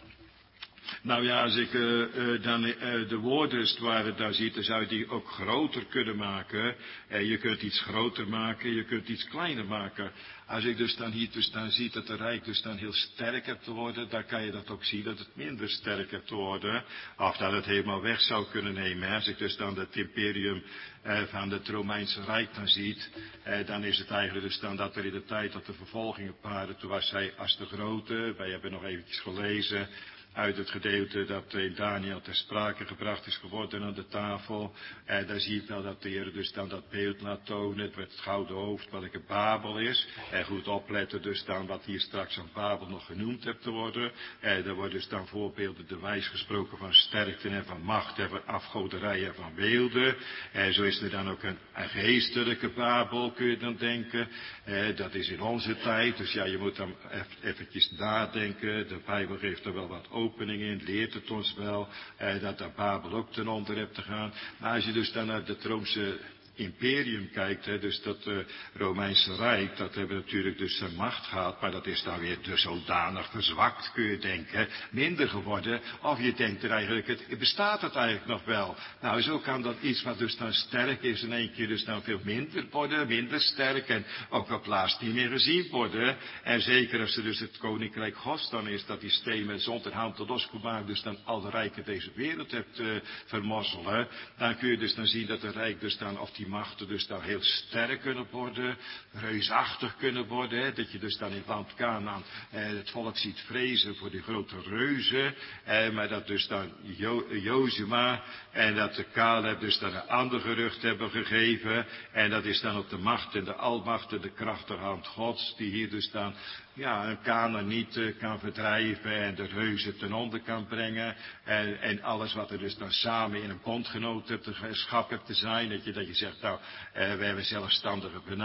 Nou ja, als ik dan de woorden als het ware daar ziet, dan zou je die ook groter kunnen maken. Je kunt iets groter maken, je kunt iets kleiner maken. Als ik dus dan hier dus dan zie dat de rijk dus dan heel sterk hebt te worden, dan kan je dat ook zien dat het minder sterk hebt te worden. Of dat het helemaal weg zou kunnen nemen. Als ik dus dan het imperium van het Romeinse Rijk dan ziet, dan is het eigenlijk dus dan dat er in de tijd dat de vervolgingen waren, toen was hij als de grote. Wij hebben nog eventjes gelezen uit het gedeelte dat in Daniel ter sprake gebracht is geworden aan de tafel. Daar zie je wel dat de Heer dus dan dat beeld laat tonen. Het werd het gouden hoofd, welke Babel is. Goed opletten dus dan wat hier straks aan Babel nog genoemd hebt te worden. Daar wordt dus dan voorbeelden de wijs gesproken van sterkte en van macht en van afgoderij en van weelde. Zo is er dan ook een geestelijke Babel, kun je dan denken. Dat is in onze tijd. Dus ja, je moet dan eventjes nadenken. De Bijbel geeft er wel wat opening in, leert het ons wel, dat daar Babel ook ten onder hebt te gaan. Maar als je dus dan naar het Roomse imperium kijkt, dus dat Romeinse Rijk, dat hebben natuurlijk dus zijn macht gehad, maar dat is dan weer dus zodanig verzwakt, kun je denken, minder geworden, of je denkt er eigenlijk, bestaat het eigenlijk nog wel? Nou, zo kan dat iets wat dus dan sterk is, in één keer dus dan veel minder worden, minder sterk, en ook op laatst niet meer gezien worden. En zeker als er dus het koninkrijk Gods dan is, dat die steen met zonder hand tot losgemaakt, dus dan al de rijken deze wereld hebt vermorzelen, dan kun je dus dan zien dat de rijk dus dan, of die machten dus dan heel sterk kunnen worden, reusachtig kunnen worden, hè, dat je dus dan in het land Kanaan het volk ziet vrezen voor die grote reuzen, maar dat dus dan Jozua en dat de Caleb dus dan een ander gerucht hebben gegeven, en dat is dan op de macht en de almacht en de krachtige hand Gods, die hier dus dan een Kanaan niet kan verdrijven en de reuzen ten onder kan brengen, en alles wat er dus dan samen in een bondgenootschap hebt te zijn, dat je zegt, nou, we hebben zelfstandige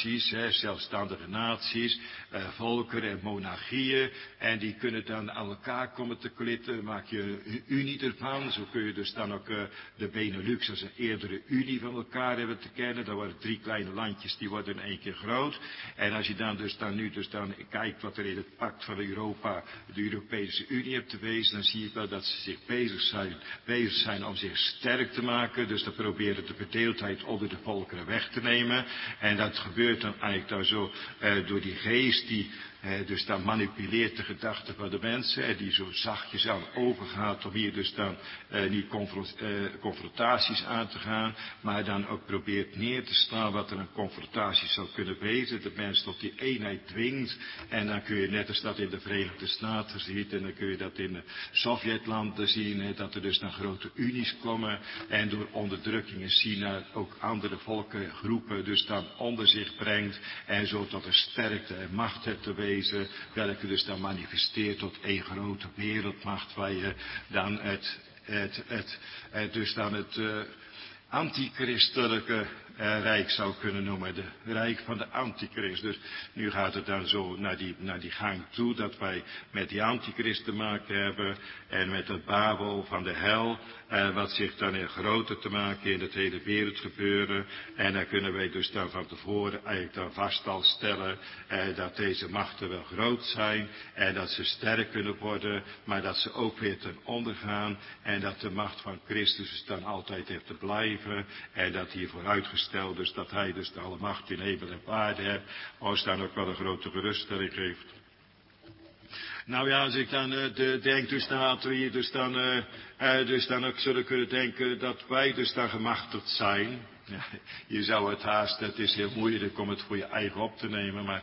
naties, volkeren en monarchieën, en die kunnen dan aan elkaar komen te klitten, maak je een unie ervan. Zo kun je dus dan ook de Benelux als een eerdere unie van elkaar hebben te kennen. Dan worden 3 kleine landjes, die worden in één keer groot. En als je dan dus dan nu dus dan kijkt wat er in het pact van Europa, de Europese Unie hebt te wezen, dan zie je wel dat ze zich bezig zijn om zich sterk te maken. Dus dan proberen de verdeeldheid onder de volkeren weg te nemen. En dat gebeurt dan eigenlijk dan zo door die geest die dus dan manipuleert de gedachten van de mensen, en die zo zachtjes aan overgaat om hier dus dan niet confrontaties aan te gaan, maar dan ook probeert neer te slaan wat er een confrontatie zou kunnen wezen, de mens tot die eenheid dwingt. En dan kun je net als dat in de Verenigde Staten ziet, en dan kun je dat in de Sovjetlanden zien, dat er dus dan grote unies komen, en door onderdrukking in China ook andere volkengroepen dus dan onder zich brengt, en zo tot een sterkte en macht hebt te wezen, welke dus dan manifesteert tot één grote wereldmacht, waar je dan het antichristelijke rijk zou kunnen noemen, de rijk van de antichrist. Dus nu gaat het dan zo naar die gang toe, dat wij met die antichrist te maken hebben, en met het Babel van de hel, wat zich dan in groter te maken in het hele wereldgebeuren. En dan kunnen wij dus dan van tevoren eigenlijk dan vast al stellen, dat deze machten wel groot zijn, en dat ze sterk kunnen worden, maar dat ze ook weer ten onder gaan, en dat de macht van Christus dus dan altijd heeft te blijven, en dat hier vooruitgesteld, dus dat hij dus de alle macht in hemel en aarde hebt, ons dan ook wel een grote geruststelling geeft. Nou ja, als ik dan denk dus dat we hier dus dan ook zullen kunnen denken dat wij dus dan gemachtigd zijn. Ja, je zou het haast, het is heel moeilijk om het voor je eigen op te nemen, maar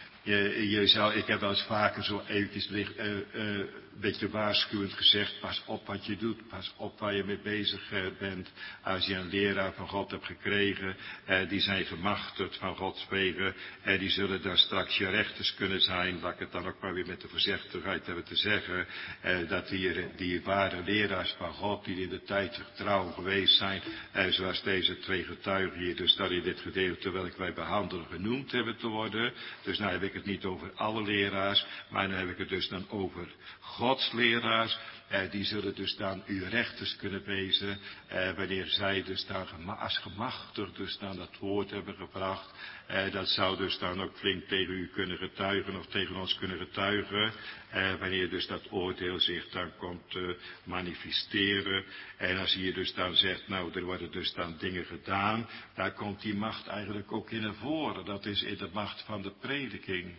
ik heb wel eens vaker zo eventjes een beetje waarschuwend gezegd, pas op wat je doet, pas op waar je mee bezig bent. Als je een leraar van God hebt gekregen, die zijn gemachtigd van Gods wegen, die zullen dan straks je rechters kunnen zijn, laat ik het dan ook maar weer met de voorzichtigheid hebben te zeggen, dat die ware leraars van God, die in de tijd trouw geweest zijn, zoals deze twee getuigen hier, dus dat in dit gedeelte welk wij behandelen genoemd hebben te worden. Dus nou heb ik het niet over alle leraars, maar dan heb ik het dus dan over Gods leraars. Die zullen dus dan uw rechters kunnen wezen, wanneer zij dus dan als gemachtigd dus dan dat woord hebben gebracht. Dat zou dus dan ook flink tegen u kunnen getuigen of tegen ons kunnen getuigen. Wanneer dus dat oordeel zich dan komt manifesteren. En als je dus dan zegt, nou er worden dus dan dingen gedaan, daar komt die macht eigenlijk ook in naar voren. Dat is in de macht van de prediking.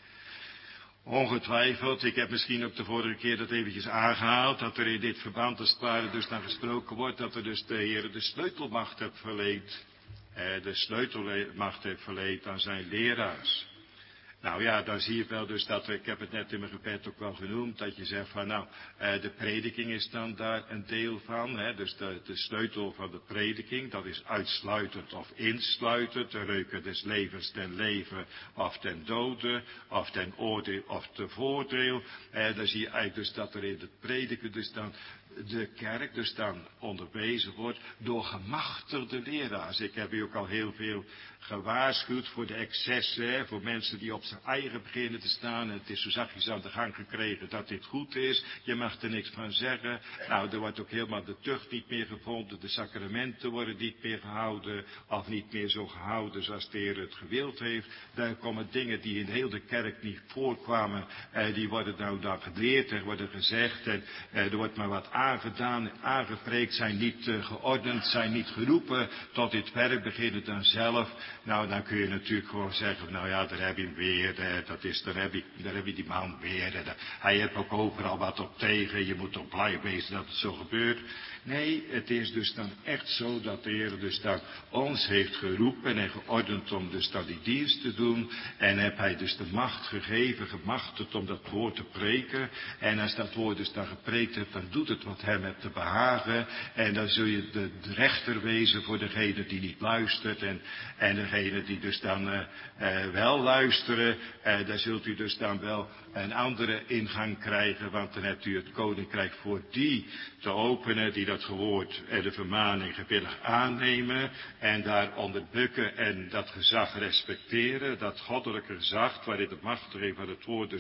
Ongetwijfeld, ik heb misschien ook de vorige keer dat eventjes aangehaald, dat er in dit verband als het ware dus naar gesproken wordt, dat er dus de Heer de sleutelmacht heeft verleend. De sleutelmacht heeft verleend aan zijn leraars. Nou ja, dan zie je wel dus dat, ik heb het net in mijn gebed ook wel genoemd, dat je zegt van nou, de prediking is dan daar een deel van. Dus de sleutel van de prediking, dat is uitsluitend of insluitend, de reuken des levens ten leven of ten dode, of ten oordeel of te voordeel. Dan zie je eigenlijk dus dat er in het prediken dus dan de kerk dus dan onderwezen wordt door gemachtigde leraars. Ik heb u ook al heel veel gewaarschuwd voor de excessen, voor mensen die op zijn eigen beginnen te staan. En het is zo zachtjes aan de gang gekregen dat dit goed is. Je mag er niks van zeggen. Nou, er wordt ook helemaal de tucht niet meer gevonden. De sacramenten worden niet meer gehouden. Of niet meer zo gehouden zoals de Heer het gewild heeft. Daar komen dingen die in heel de kerk niet voorkwamen. Die worden nou dan geleerd en worden gezegd. En er wordt maar wat aangedaan, aangepreekt, zijn niet geordend, zijn niet geroepen tot dit werk beginnen dan zelf. Nou, dan kun je natuurlijk gewoon zeggen, nou ja, daar heb je hem weer, daar heb je die man weer. Hij heeft ook overal wat op tegen, je moet toch blij wezen dat het zo gebeurt. Nee, het is dus dan echt zo dat de Heer dus dan ons heeft geroepen en geordend om dus dan die dienst te doen. En heb hij dus de macht gegeven, gemachtigd om dat woord te preken. En als dat woord dus dan gepreekt hebt, dan doet het wat hem hebt te behagen. En dan zul je de rechter wezen voor degene die niet luistert. En degene die dus dan wel luisteren, daar zult u dus dan wel een andere ingang krijgen. Want dan hebt u het koninkrijk voor die te openen die dat gehoord en de vermaning gewillig aannemen. En daaronder bukken en dat gezag respecteren. Dat goddelijke gezag waarin de machtiging van het woord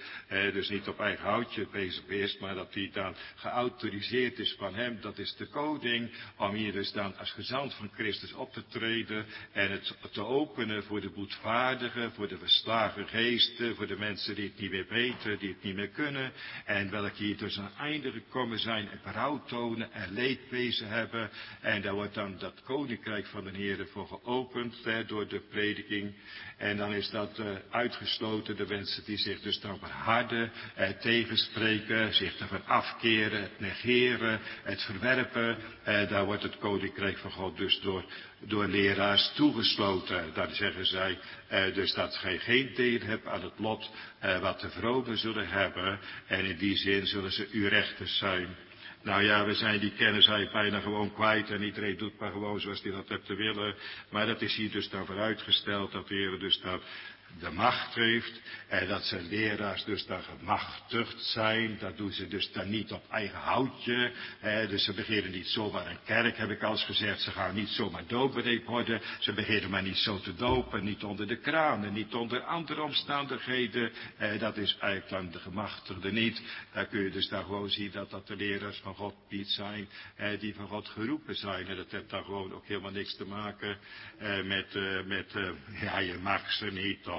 dus niet op eigen houtje bezig is. Maar dat die dan geautoriseerd is van hem. Dat is de koning. Om hier dus dan als gezant van Christus op te treden. En het te openen voor de boetvaardigen. Voor de verslagen geesten. Voor de mensen die het niet meer weten. Die het niet meer kunnen. En welke hier dus aan einde gekomen zijn. En berouw tonen. En leedwezen hebben. En daar wordt dan dat koninkrijk van de Heer voor geopend. Door de prediking. En dan is dat uitgesloten. De mensen die zich dus dan verharden. Tegenspreken. Zich ervan afkeren. Het negeren. Het verwerpen. Daar wordt het koninkrijk van God dus door leraars toegesloten. Dan zeggen zij dus dat gij geen deel hebt aan het lot wat de vromen zullen hebben. En in die zin zullen ze uw rechters zijn. Nou ja, we zijn die kennis eigenlijk bijna gewoon kwijt en iedereen doet maar gewoon zoals hij dat hebt te willen. Maar dat is hier dus dan vooruitgesteld dat de Heer dus dan de macht heeft en dat zijn leraars dus dan gemachtigd zijn. Dat doen ze dus dan niet op eigen houtje. Dus ze beginnen niet zomaar een kerk, heb ik al eens gezegd. Ze gaan niet zomaar doopbereid worden. Ze beginnen maar niet zo te dopen, niet onder de kraan en niet onder andere omstandigheden. Dat is eigenlijk dan de gemachtigde niet. Daar kun je dus dan gewoon zien dat dat de leraars van God niet zijn, die van God geroepen zijn. En dat heeft dan gewoon ook helemaal niks te maken met je mag ze niet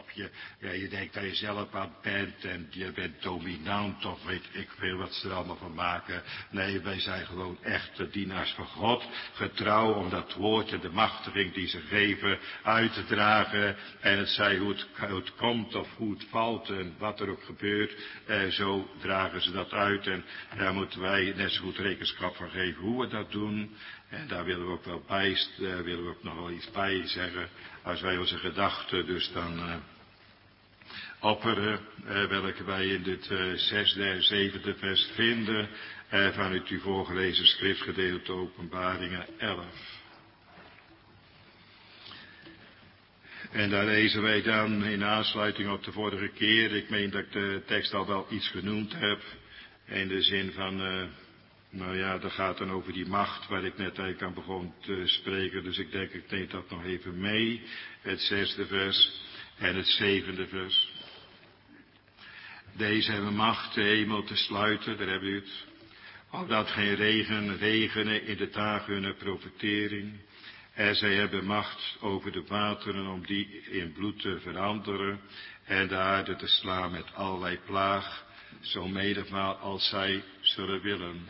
op je. Ja, je denkt dat je zelf wat bent en je bent dominant of weet ik veel wat ze er allemaal van maken. Nee, wij zijn gewoon echte dienaars van God. Getrouw om dat woord en de machtiging die ze geven uit te dragen. En het zij hoe het komt of hoe het valt en wat er ook gebeurt. Zo dragen ze dat uit. En daar moeten wij net zo goed rekenschap van geven hoe we dat doen. En daar willen we ook wel willen we ook nog wel iets bij zeggen. Als wij onze gedachten dus dan opperen, welke wij in dit 6e en 7e vers vinden van het u voorgelezen schriftgedeelte Openbaringen 11. En daar lezen wij dan in aansluiting op de vorige keer, ik meen dat ik de tekst al wel iets genoemd heb, in de zin van, nou ja, dat gaat dan over die macht waar ik net eigenlijk aan begon te spreken, dus ik denk, ik neem dat nog even mee, het 6e vers en het 7e vers. Deze hebben macht de hemel te sluiten, daar hebben u het, opdat geen regen regenen in de dagen hunner profetering. En zij hebben macht over de wateren om die in bloed te veranderen en de aarde te slaan met allerlei plaag, zo menigmaal als zij zullen willen.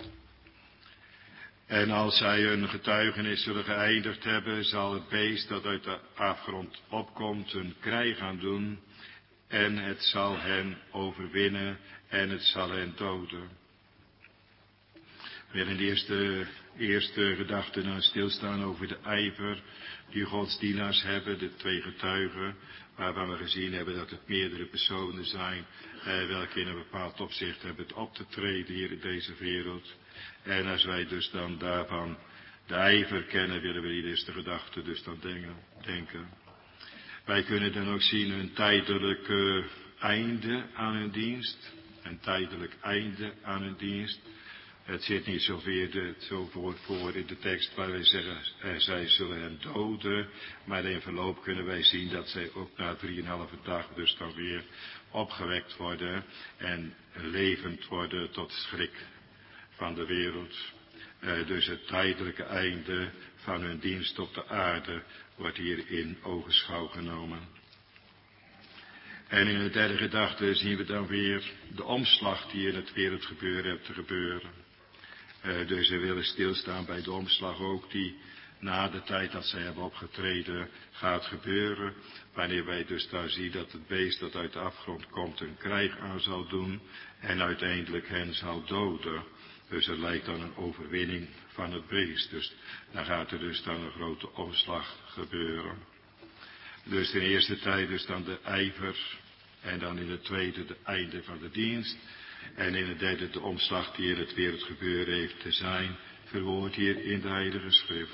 En als zij hun getuigenis zullen geëindigd hebben, zal het beest dat uit de afgrond opkomt een krijg gaan doen en het zal hen overwinnen en het zal hen doden. We willen in de eerste gedachte dan stilstaan over de ijver die Gods dienaars hebben, de 2 getuigen, waarvan we gezien hebben dat het meerdere personen zijn, welke in een bepaald opzicht hebben het op te treden hier in deze wereld. En als wij dus dan daarvan de ijver kennen, willen we die eerste gedachte dus dan denken. Wij kunnen dan ook zien een tijdelijk einde aan hun dienst, een tijdelijk einde aan hun dienst. Het zit niet zo voor in de tekst waar wij zeggen, zij zullen hen doden. Maar in verloop kunnen wij zien dat zij ook na 3,5 dag dus dan weer opgewekt worden. En levend worden tot schrik van de wereld. Dus het tijdelijke einde van hun dienst op de aarde wordt hier in ogenschouw genomen. En in de derde gedachte zien we dan weer de omslag die in het wereldgebeuren hebt te gebeuren. Dus we willen stilstaan bij de omslag ook die na de tijd dat zij hebben opgetreden gaat gebeuren. Wanneer wij dus daar zien dat het beest dat uit de afgrond komt een krijg aan zal doen en uiteindelijk hen zal doden. Dus het lijkt dan een overwinning van het beest. Dus dan gaat er dus dan een grote omslag gebeuren. Dus in de eerste tijd dus dan de ijver en dan in de tweede de einde van de dienst. En in het derde de omslag die in het wereldgebeuren heeft te zijn, verwoord hier in de Heilige Schrift.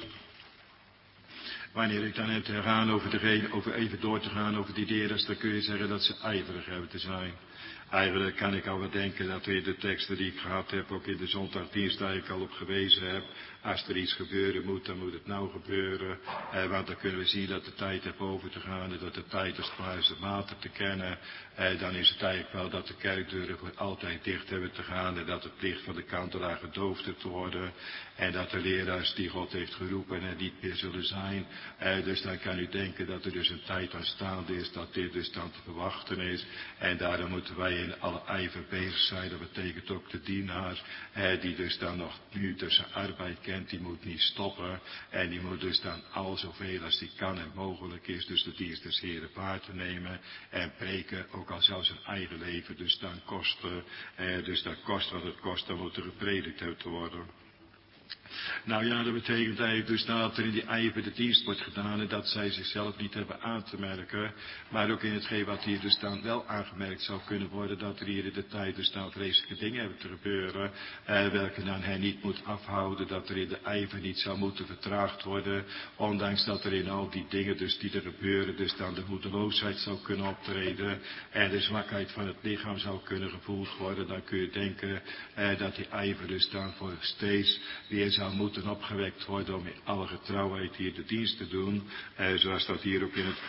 Wanneer ik dan heb te gaan over even door te gaan over die deerders, dan kun je zeggen dat ze ijverig hebben te zijn. Eigenlijk kan ik al wel denken dat we in de teksten die ik gehad heb, ook in de zondagdienst daar ik al op gewezen heb, als er iets gebeuren moet, dan moet het nou gebeuren. Want dan kunnen we zien dat de tijd heeft over te gaan en dat de tijd is klaar is de maten te kennen. Dan is het eigenlijk wel dat de kerkdeuren voor altijd dicht hebben te gaan en dat het licht van de kandelaar gedoofd heeft te worden. En dat de leraars die God heeft geroepen er niet meer zullen zijn. Dus dan kan u denken dat er dus een tijd aanstaande is dat dit dus dan te verwachten is. En daarom moeten wij in alle ijver bezig zijn. Dat betekent ook de dienaar die dus dan nog nu tussen arbeid kent. Die moet niet stoppen. En die moet dus dan al zoveel als die kan en mogelijk is. Dus de dienst des Heren waar te nemen. En preken ook al zelfs zijn eigen leven dus dan kosten. Dus dat kost wat het kost. Dan moet er gepredikt uit te worden. Nou ja, dat betekent eigenlijk dus dat er in die ijver de dienst wordt gedaan en dat zij zichzelf niet hebben aan te merken. Maar ook in hetgeen wat hier dus dan wel aangemerkt zou kunnen worden, dat er hier in de tijd dus dan vreselijke dingen hebben te gebeuren, welke dan hij niet moet afhouden, dat er in de ijver niet zou moeten vertraagd worden, ondanks dat er in al die dingen dus die er gebeuren, dus dan de moedeloosheid zou kunnen optreden en de zwakheid van het lichaam zou kunnen gevoeld worden, dan kun je denken dat die ijver dus dan voor steeds weer zou moeten opgewekt worden om in alle getrouwheid hier de dienst te doen. Zoals dat hier ook in het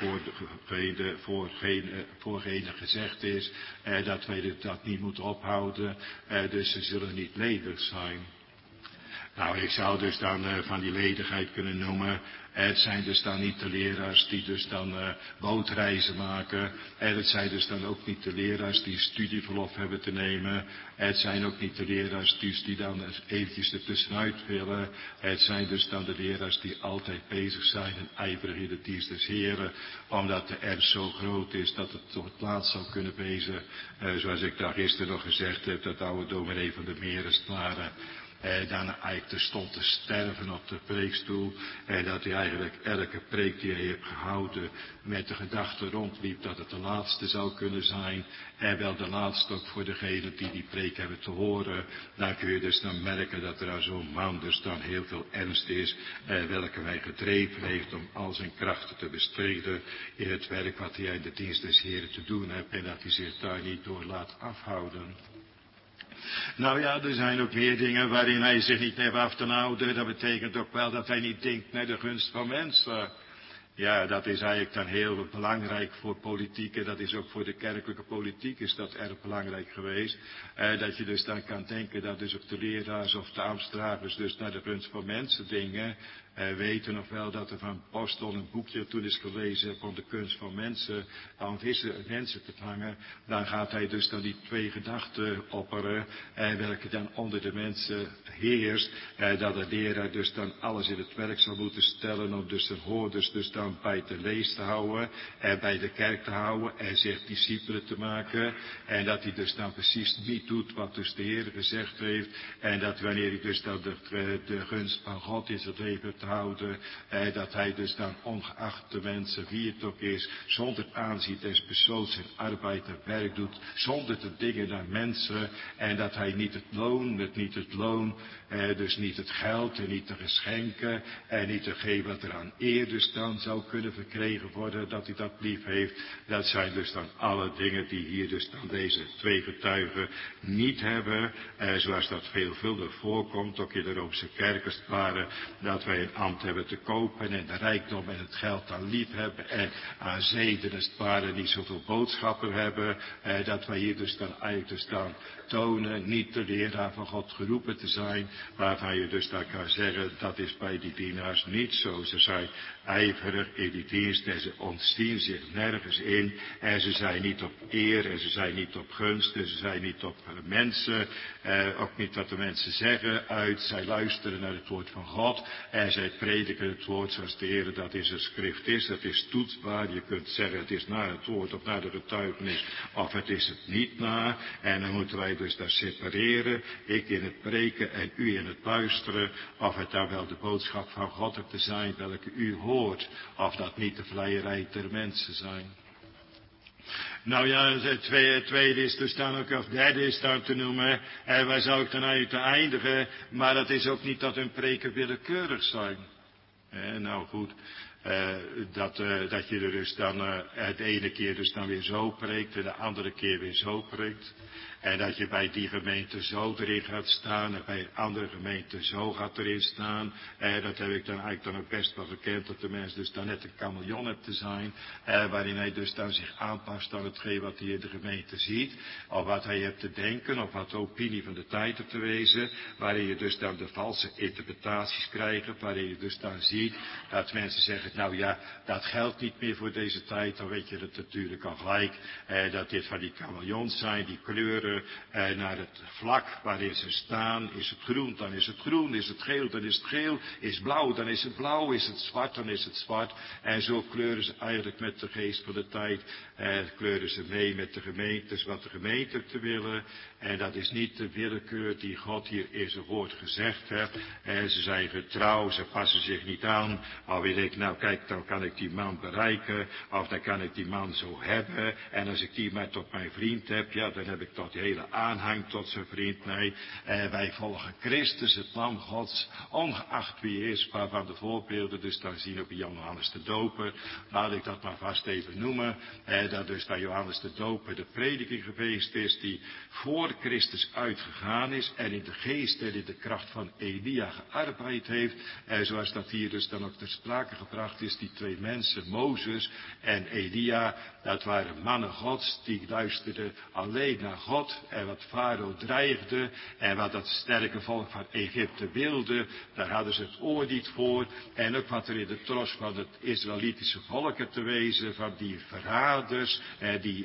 voorgene gezegd is. Dat wij dat niet moeten ophouden. Dus ze zullen niet ledig zijn. Nou, ik zou dus dan van die ledigheid kunnen noemen. Het zijn dus dan niet de leraars die dus dan bootreizen maken. En het zijn dus dan ook niet de leraars die studieverlof hebben te nemen. Het zijn ook niet de leraars die dan eventjes ertussenuit willen. Het zijn dus dan de leraars die altijd bezig zijn en ijverig in de dienst des Heren. Omdat de ernst zo groot is dat het tot het laatst zou kunnen wezen. Zoals ik daar gisteren nog gezegd heb, dat oude dominee van de Meeresklaren. Dan eigenlijk stond te sterven op de preekstoel. Dat hij eigenlijk elke preek die hij heeft gehouden met de gedachte rondliep dat het de laatste zou kunnen zijn. En wel de laatste ook voor degenen die die preek hebben te horen. Dan kun je dus dan merken dat er aan zo'n man dus dan heel veel ernst is. Welke hij gedreven heeft om al zijn krachten te besteden in het werk wat hij in de dienst des Heren te doen heeft. En dat hij zich daar niet door laat afhouden. Nou ja, er zijn ook meer dingen waarin hij zich niet heeft af te houden. Dat betekent ook wel dat hij niet denkt naar de gunst van mensen. Ja, dat is eigenlijk dan heel belangrijk voor politiek. En dat is ook voor de kerkelijke politiek is dat erg belangrijk geweest. Dat je dus dan kan denken dat dus ook de leraars of de ambtsdragers dus naar de gunst van mensen dingen. Weten nog wel dat er van Postel een boekje toen is gelezen om de kunst van mensen, aan mensen te vangen. Dan gaat hij dus dan die twee gedachten opperen, welke dan onder de mensen heerst. Dat de leraar dus dan alles in het werk zal moeten stellen om dus de hoorders dus dan bij de lees te houden, bij de kerk te houden en zich discipelen te maken. En dat hij dus dan precies niet doet wat dus de Heer gezegd heeft. En dat wanneer hij dus dan de gunst van God in zijn leven heeft houden, dat hij dus dan ongeacht de mensen wie het ook is, zonder aanzien des persoons zijn arbeid en werk doet, zonder te dingen naar mensen, en dat hij niet het loon, dus niet het geld en niet de geschenken en niet degene wat er aan eer dus dan zou kunnen verkregen worden, dat hij dat lief heeft. Dat zijn dus dan alle dingen die hier dus dan deze twee getuigen niet hebben, zoals dat veelvuldig voorkomt, ook in de Roomse kerk als het ware, dat wij een ambt hebben te kopen en de rijkdom en het geld aan lief hebben en aan zeden als het ware niet zoveel boodschappen hebben, dat wij hier dus dan eigenlijk dus dan tonen niet de leraar van God geroepen te zijn, waarvan je dus dan kan zeggen, dat is bij die dienaars niet zo. Ze zijn ijverig in die dienst en ze ontzien zich nergens in en ze zijn niet op eer en ze zijn niet op gunst en ze zijn niet op mensen, ook niet wat de mensen zeggen uit. Zij luisteren naar het woord van God en zij prediken het woord zoals de Heer dat in zijn schrift is. Het is toetsbaar, je kunt zeggen het is naar het woord of naar de getuigenis of het is het niet naar. En dan moeten wij dus daar separeren, ik in het preken en u in het luisteren, of het dan wel de boodschap van God hebt te zijn welke u hoort, of dat niet de vleierij der mensen zijn. Nou ja, het tweede is dus dan ook, of derde is dan te noemen, waar zou ik dan uit te eindigen, maar dat is ook niet dat hun preken willekeurig zijn. Nou goed, dat je er dus dan het ene keer dus dan weer zo preekt en de andere keer weer zo preekt. En dat je bij die gemeente zo erin gaat staan en bij een andere gemeente zo gaat erin staan. Dat heb ik dan eigenlijk dan ook best wel gekend, dat de mens dus dan net een kameleon hebt te zijn. Waarin hij dus dan zich aanpast aan hetgeen wat hij in de gemeente ziet. Of wat hij hebt te denken, of wat de opinie van de tijd hebt te wezen. Waarin je dus dan de valse interpretaties krijgt. Waarin je dus dan ziet dat mensen zeggen, nou ja, dat geldt niet meer voor deze tijd. Dan weet je het natuurlijk al gelijk. Dat dit van die kameleons zijn, die kleuren. Naar het vlak waarin ze staan. Is het groen, dan is het groen. Is het geel, dan is het geel. Is het blauw, dan is het blauw. Is het zwart, dan is het zwart. En zo kleuren ze eigenlijk met de geest van de tijd. Kleuren ze mee met de gemeentes wat de gemeente te willen. En dat is niet de willekeur die God hier in zijn woord gezegd heeft. Ze zijn getrouw, ze passen zich niet aan. Of je denkt, nou kijk, dan kan ik die man bereiken. Of dan kan ik die man zo hebben. En als ik die maar tot mijn vriend heb, ja, dan heb ik tot die hele aanhang tot zijn vriend. Nee, wij volgen Christus, het lam Gods, ongeacht wie hij is, waarvan de voorbeelden dus dan zien op Johannes de Doper. Laat ik dat maar vast even noemen. Dat dus bij Johannes de Doper de prediking geweest is die voor Christus uitgegaan is en in de geest en in de kracht van Elia gearbeid heeft. Zoals dat hier dus dan ook ter sprake gebracht is, die twee mensen, Mozes en Elia, dat waren mannen Gods, die luisterden alleen naar God God en wat Farao dreigde en wat dat sterke volk van Egypte wilde, daar hadden ze het oor niet voor. En ook wat er in de tros van het Israëlitische volk te wezen, van die verraders, die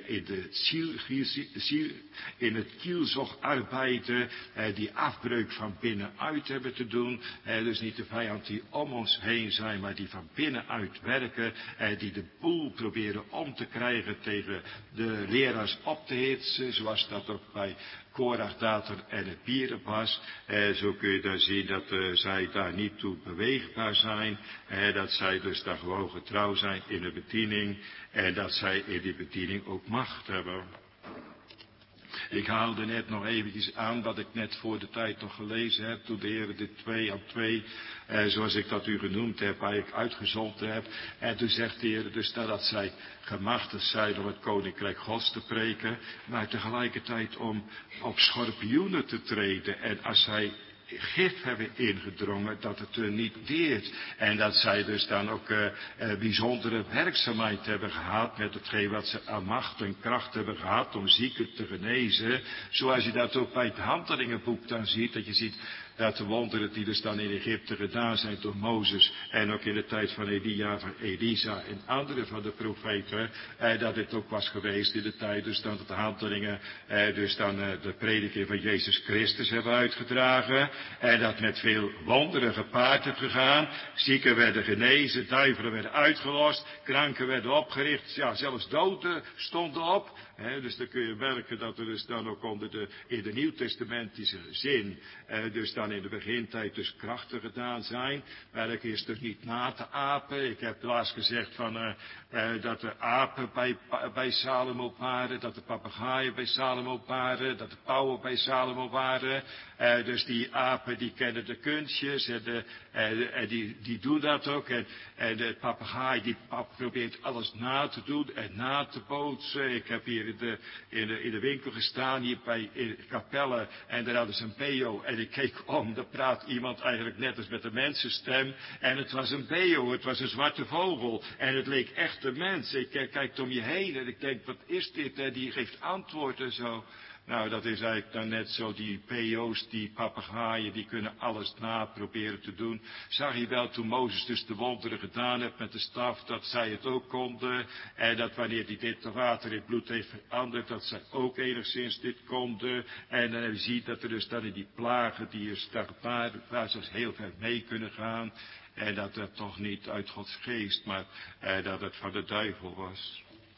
in het kielzog arbeiden, die afbreuk van binnenuit hebben te doen. Dus niet de vijand die om ons heen zijn, maar die van binnenuit werken, die de boel proberen om te krijgen tegen de leraars op te hitsen, zoals dat ook bij Korach, Datan en het Bieren was. Zo kun je daar zien dat zij daar niet toe beweegbaar zijn. Dat zij dus daar gewoon getrouw zijn in de bediening. En dat zij in die bediening ook macht hebben. Ik haalde net nog eventjes aan wat ik net voor de tijd nog gelezen heb. Toen de Heer dit 2 aan 2, zoals ik dat u genoemd heb, waar ik uitgezonden heb. En toen zegt de Heer dus dat zij gemachtigd zijn om het koninkrijk Gods te preken. Maar tegelijkertijd om op schorpioenen te treden. En als zij gif hebben ingedrongen, dat het er niet deert. En dat zij dus dan ook bijzondere werkzaamheid hebben gehad met hetgeen wat ze aan macht en kracht hebben gehad om zieken te genezen. Zoals je dat ook bij het Handelingenboek dan ziet, dat je ziet dat de wonderen die dus dan in Egypte gedaan zijn door Mozes en ook in de tijd van Elia, van Elisa en andere van de profeten, dat dit ook was geweest in de tijd dus dan dat de handelingen dus dan de prediking van Jezus Christus hebben uitgedragen en dat met veel wonderen gepaard heeft gegaan. Zieken werden genezen, duivelen werden uitgelost, kranken werden opgericht, ja zelfs doden stonden op. Dus dan kun je merken dat er dus dan ook in de nieuwtestamentische zin, dus dan in de begintijd dus krachten gedaan zijn. Werk is dus niet na te apen. Ik heb laatst gezegd van, dat de apen bij Salomo waren, dat de papegaaien bij Salomo waren, dat de pauwen bij Salomo waren. Dus die apen die kennen de kunstjes en die doen dat ook. En de papegaai die probeert alles na te doen en na te bootsen. Ik heb hier in de winkel gestaan, hier bij Capelle, en daar hadden ze een beo. En ik keek om, daar praat iemand eigenlijk net als met een mensenstem. En het was een beo, het was een zwarte vogel. En het leek echt een mens. Ik kijk om je heen en ik denk, wat is dit? En die geeft antwoord en zo. Nou, dat is eigenlijk dan net zo, die peo's, die papegaaien, die kunnen alles na proberen te doen. Zag je wel toen Mozes dus de wonderen gedaan heeft met de staf, dat zij het ook konden. En dat wanneer die dit water in bloed heeft veranderd, dat zij ook enigszins dit konden. En dan zie je dat er dus dan in die plagen, die er staan, waar ze heel ver mee kunnen gaan. En dat dat toch niet uit Gods geest, maar dat het van de duivel was.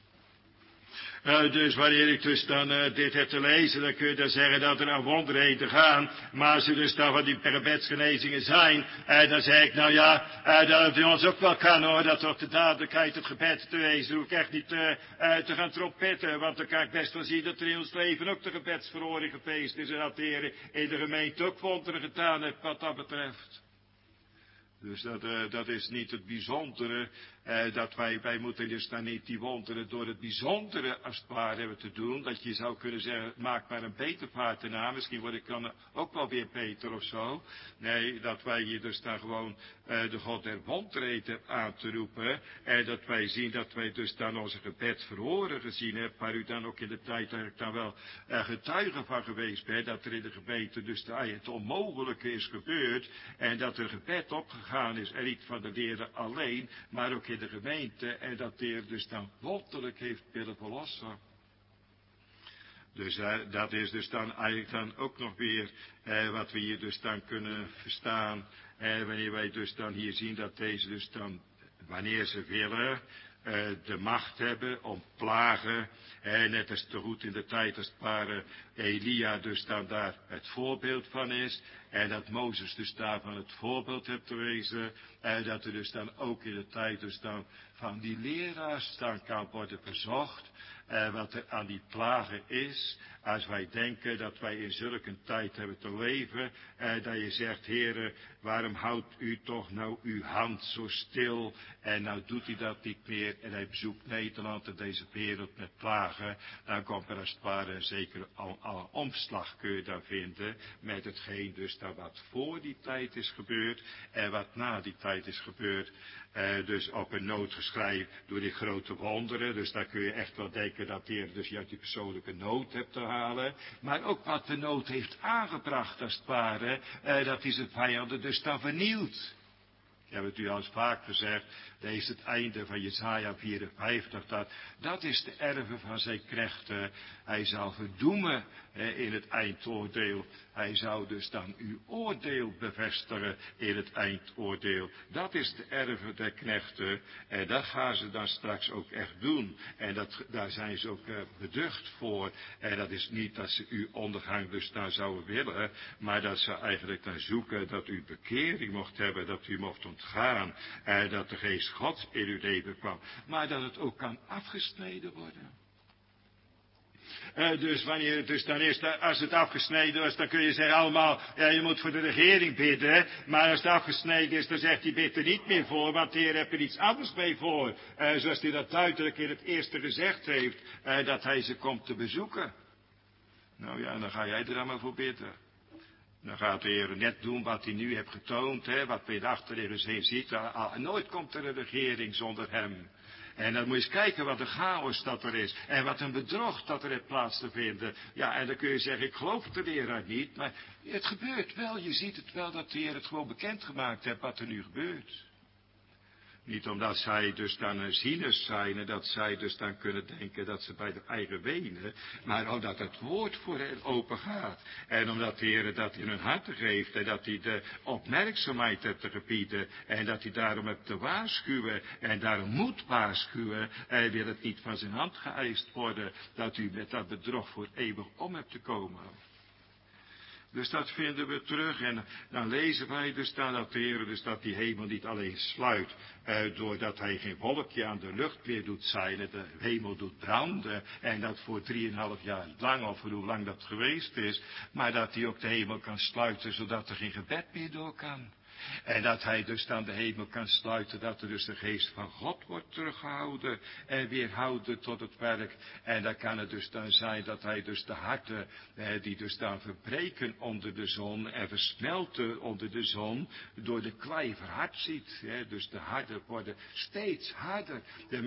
Dus wanneer ik dus dan dit heb te lezen, dan kun je dan zeggen dat er aan wonderen heen te gaan. Maar als er dus dan van die gebedsgenezingen zijn, dan zeg ik, nou ja, dat het in ons ook wel kan hoor, dat er op de dadelijkheid het gebed te wezen. Dan hoef ik echt niet te gaan trompetten, want dan kan ik best wel zien dat er in ons leven ook de gebedsverhoring geweest is. En dat de Heer in de gemeente ook wonderen gedaan heeft wat dat betreft. Dus dat is niet het bijzondere, dat wij moeten dus dan niet die wonderen door het bijzondere als het ware hebben te doen. Dat je zou kunnen zeggen, maak maar een beter paard erna, misschien word ik dan ook wel weer Peter of zo. Nee, dat wij hier dus dan gewoon de God der wonderen aan te roepen. En dat wij zien dat wij dus dan onze gebed verhoren gezien hebben, waar u dan ook in de tijd eigenlijk dan wel getuige van geweest bent, dat er in de gemeente dus het onmogelijke is gebeurd en dat er gebed opgegaan is en niet van de leren alleen, maar ook in de gemeente en dat de Heer dus dan wonderlijk heeft willen verlossen. Dus dat is dus dan eigenlijk dan ook nog weer wat we hier dus dan kunnen verstaan. Wanneer wij dus dan hier zien dat deze dus dan, wanneer ze willen, de macht hebben om plagen. Net als te goed in de tijd als het ware Elia dus dan daar het voorbeeld van is. En dat Mozes dus daarvan het voorbeeld heeft te wezen. Dat er dus dan ook in de tijd dus dan van die leraars dan kan worden verzocht. Wat er aan die plagen is. Als wij denken dat wij in zulke een tijd hebben te leven. Dat je zegt, Heere, waarom houdt u toch nou uw hand zo stil? En nou doet hij dat niet meer. En hij bezoekt Nederland en deze wereld met plagen. Dan komt er als het ware een zekere omslag kun je daar vinden. Met hetgeen dus dat wat voor die tijd is gebeurd. En wat na die tijd tijd is gebeurd. Dus op een noodgeschrei door die grote wonderen. Dus daar kun je echt wel denken dat de Heer dus je uit die persoonlijke nood hebt te halen. Maar ook wat de nood heeft aangebracht als het ware. Dat is het vijanden dus dan vernield. Ik heb het u al eens vaak gezegd, lees het einde van Jesaja 54, dat is de erve van zijn knechten. Hij zal verdoemen in het eindoordeel. Hij zou dus dan uw oordeel bevestigen in het eindoordeel. Dat is de erve der knechten. En dat gaan ze dan straks ook echt doen. En daar zijn ze ook beducht voor. En dat is niet dat ze uw ondergang dus daar zouden willen, maar dat ze eigenlijk dan zoeken dat u bekering mocht hebben, dat u mocht ontgaan. Dat de geest Gods in uw leven kwam. Maar dat het ook kan afgesneden worden. Dus wanneer het dus dan is, als het afgesneden was, dan kun je zeggen allemaal, ja, je moet voor de regering bidden. Maar als het afgesneden is, dan zegt hij, bid er niet meer voor, want de Heer heeft er iets anders mee voor. Zoals hij dat duidelijk in het eerste gezegd heeft, dat hij ze komt te bezoeken. Nou ja, dan ga jij er dan maar voor bidden. Dan gaat de Heer net doen wat hij nu heeft getoond, wat we in de achterliggers heen ziet. Nooit komt er een regering zonder hem. En dan moet je eens kijken wat een chaos dat er is. En wat een bedrog dat er heeft plaats te vinden. Ja, en dan kun je zeggen, ik geloof de leraar niet. Maar het gebeurt wel. Je ziet het wel dat de Heer het gewoon bekendgemaakt heeft wat er nu gebeurt. Niet omdat zij dus dan zieners zijn en dat zij dus dan kunnen denken dat ze bij de eigen wenen, maar omdat het woord voor hen open gaat. En omdat de Heer dat in hun harten geeft en dat hij de opmerkzaamheid heeft te gebieden en dat hij daarom hebt te waarschuwen en daarom moet waarschuwen en wil het niet van zijn hand geëist worden dat u met dat bedrog voor eeuwig om hebt te komen. Dus dat vinden we terug en dan lezen wij dus dan dat de Heer dus dat die hemel niet alleen sluit, doordat hij geen wolkje aan de lucht meer doet zijn, de hemel doet branden en dat voor 3,5 jaar lang of voor hoe lang dat geweest is, maar dat hij ook de hemel kan sluiten zodat er geen gebed meer door kan. En dat hij dus dan de hemel kan sluiten, dat er dus de geest van God wordt teruggehouden en weerhouden tot het werk. En dan kan het dus dan zijn dat hij dus de harten, die dus dan verbreken onder de zon en versmelten onder de zon, door de klei verhard ziet. Dus de harten worden steeds harder.